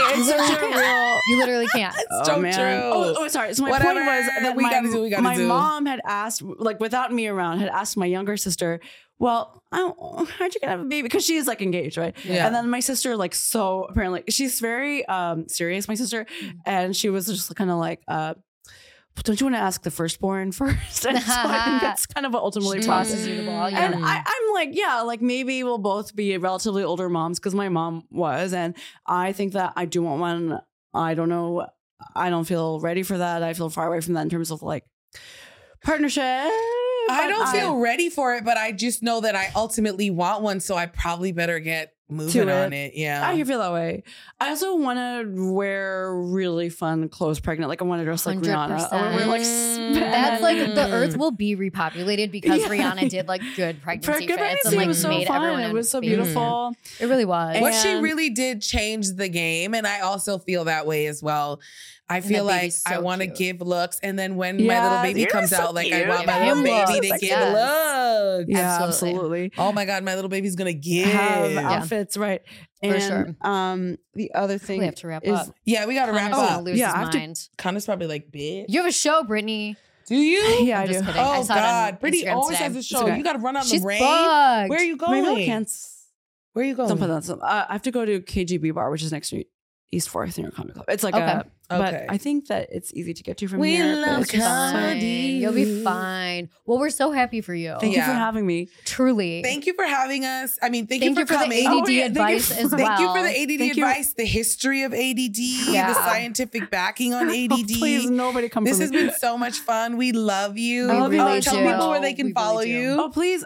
B: You literally can't.
A: It's so true.
C: Oh, sorry. So my point was that my mom had asked, like without me around, had asked my younger sister, well, how'd you get have a baby? Because she is like engaged, right? Yeah. And then my sister, like, so apparently she's very serious, my sister. And she was just kind of like, don't you want to ask the firstborn first? And so I think that's kind of what ultimately processes you the ball. And I'm like, yeah, like maybe we'll both be relatively older moms because my mom was. And I think that I do want one. I don't know. I don't feel ready for that. I feel far away from that in terms of like partnership.
A: I don't feel ready for it, but I just know that I ultimately want one. So I probably better get moving on it. Yeah.
C: I feel that way. I also want to wear really fun clothes pregnant. Like I want to dress like 100%. Rihanna. We're like,
B: that's like the earth will be repopulated because Rihanna did like good pregnancy fits and like
C: it was so
B: made
C: fun.
B: everyone.
C: It was so beautiful.
B: Mm-hmm. It really was.
A: What she really did change the game. And I also feel that way as well. I feel like I want to give looks. And then when my little baby comes out, like I want my little baby to give looks.
C: Yeah, absolutely.
A: Oh my God, my little baby's going to give
C: outfits, right. And,
B: for sure.
C: The other thing
B: we have to wrap up.
A: Yeah, we got to wrap up.
B: Lose his mind.
A: Connor's probably like, bitch.
B: You have a show, Brittany.
A: Do you?
C: Yeah, I do.
B: Kidding.
A: Oh God, Brittany always has a show. You got to run on the rain.
B: Bugged.
A: Where are you going?
C: Maybe I can't.
A: Where are you going?
C: Don't put that. I have to go to KGB Bar, which is next to East 4th New York Comic Club. It's like but I think that it's easy to get to from here.
A: We love comedy.
B: You'll be fine. Well, we're so happy for you.
C: Thank you for having me.
B: Truly.
A: Thank you for having us. I mean, thank you for coming.
B: The ADD advice as well.
A: Thank you for the ADD advice, the history of ADD, the scientific backing on ADD.
C: Please, nobody come
A: This
C: for
A: has
C: me.
A: been so much fun. We love you.
B: Tell
A: people where they can follow you.
C: Oh, please.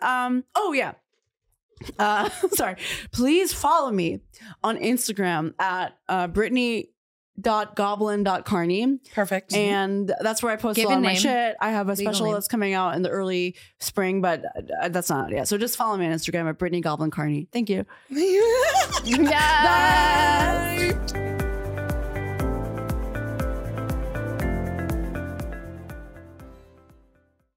C: Sorry. Please follow me on Instagram at Brittany.goblin.carney.
A: Perfect.
C: And that's where I post a lot of my shit. I have a special that's coming out in the early spring, but that's not yet. So just follow me on Instagram at Brittany Goblin Carney. Thank you.
A: Bye.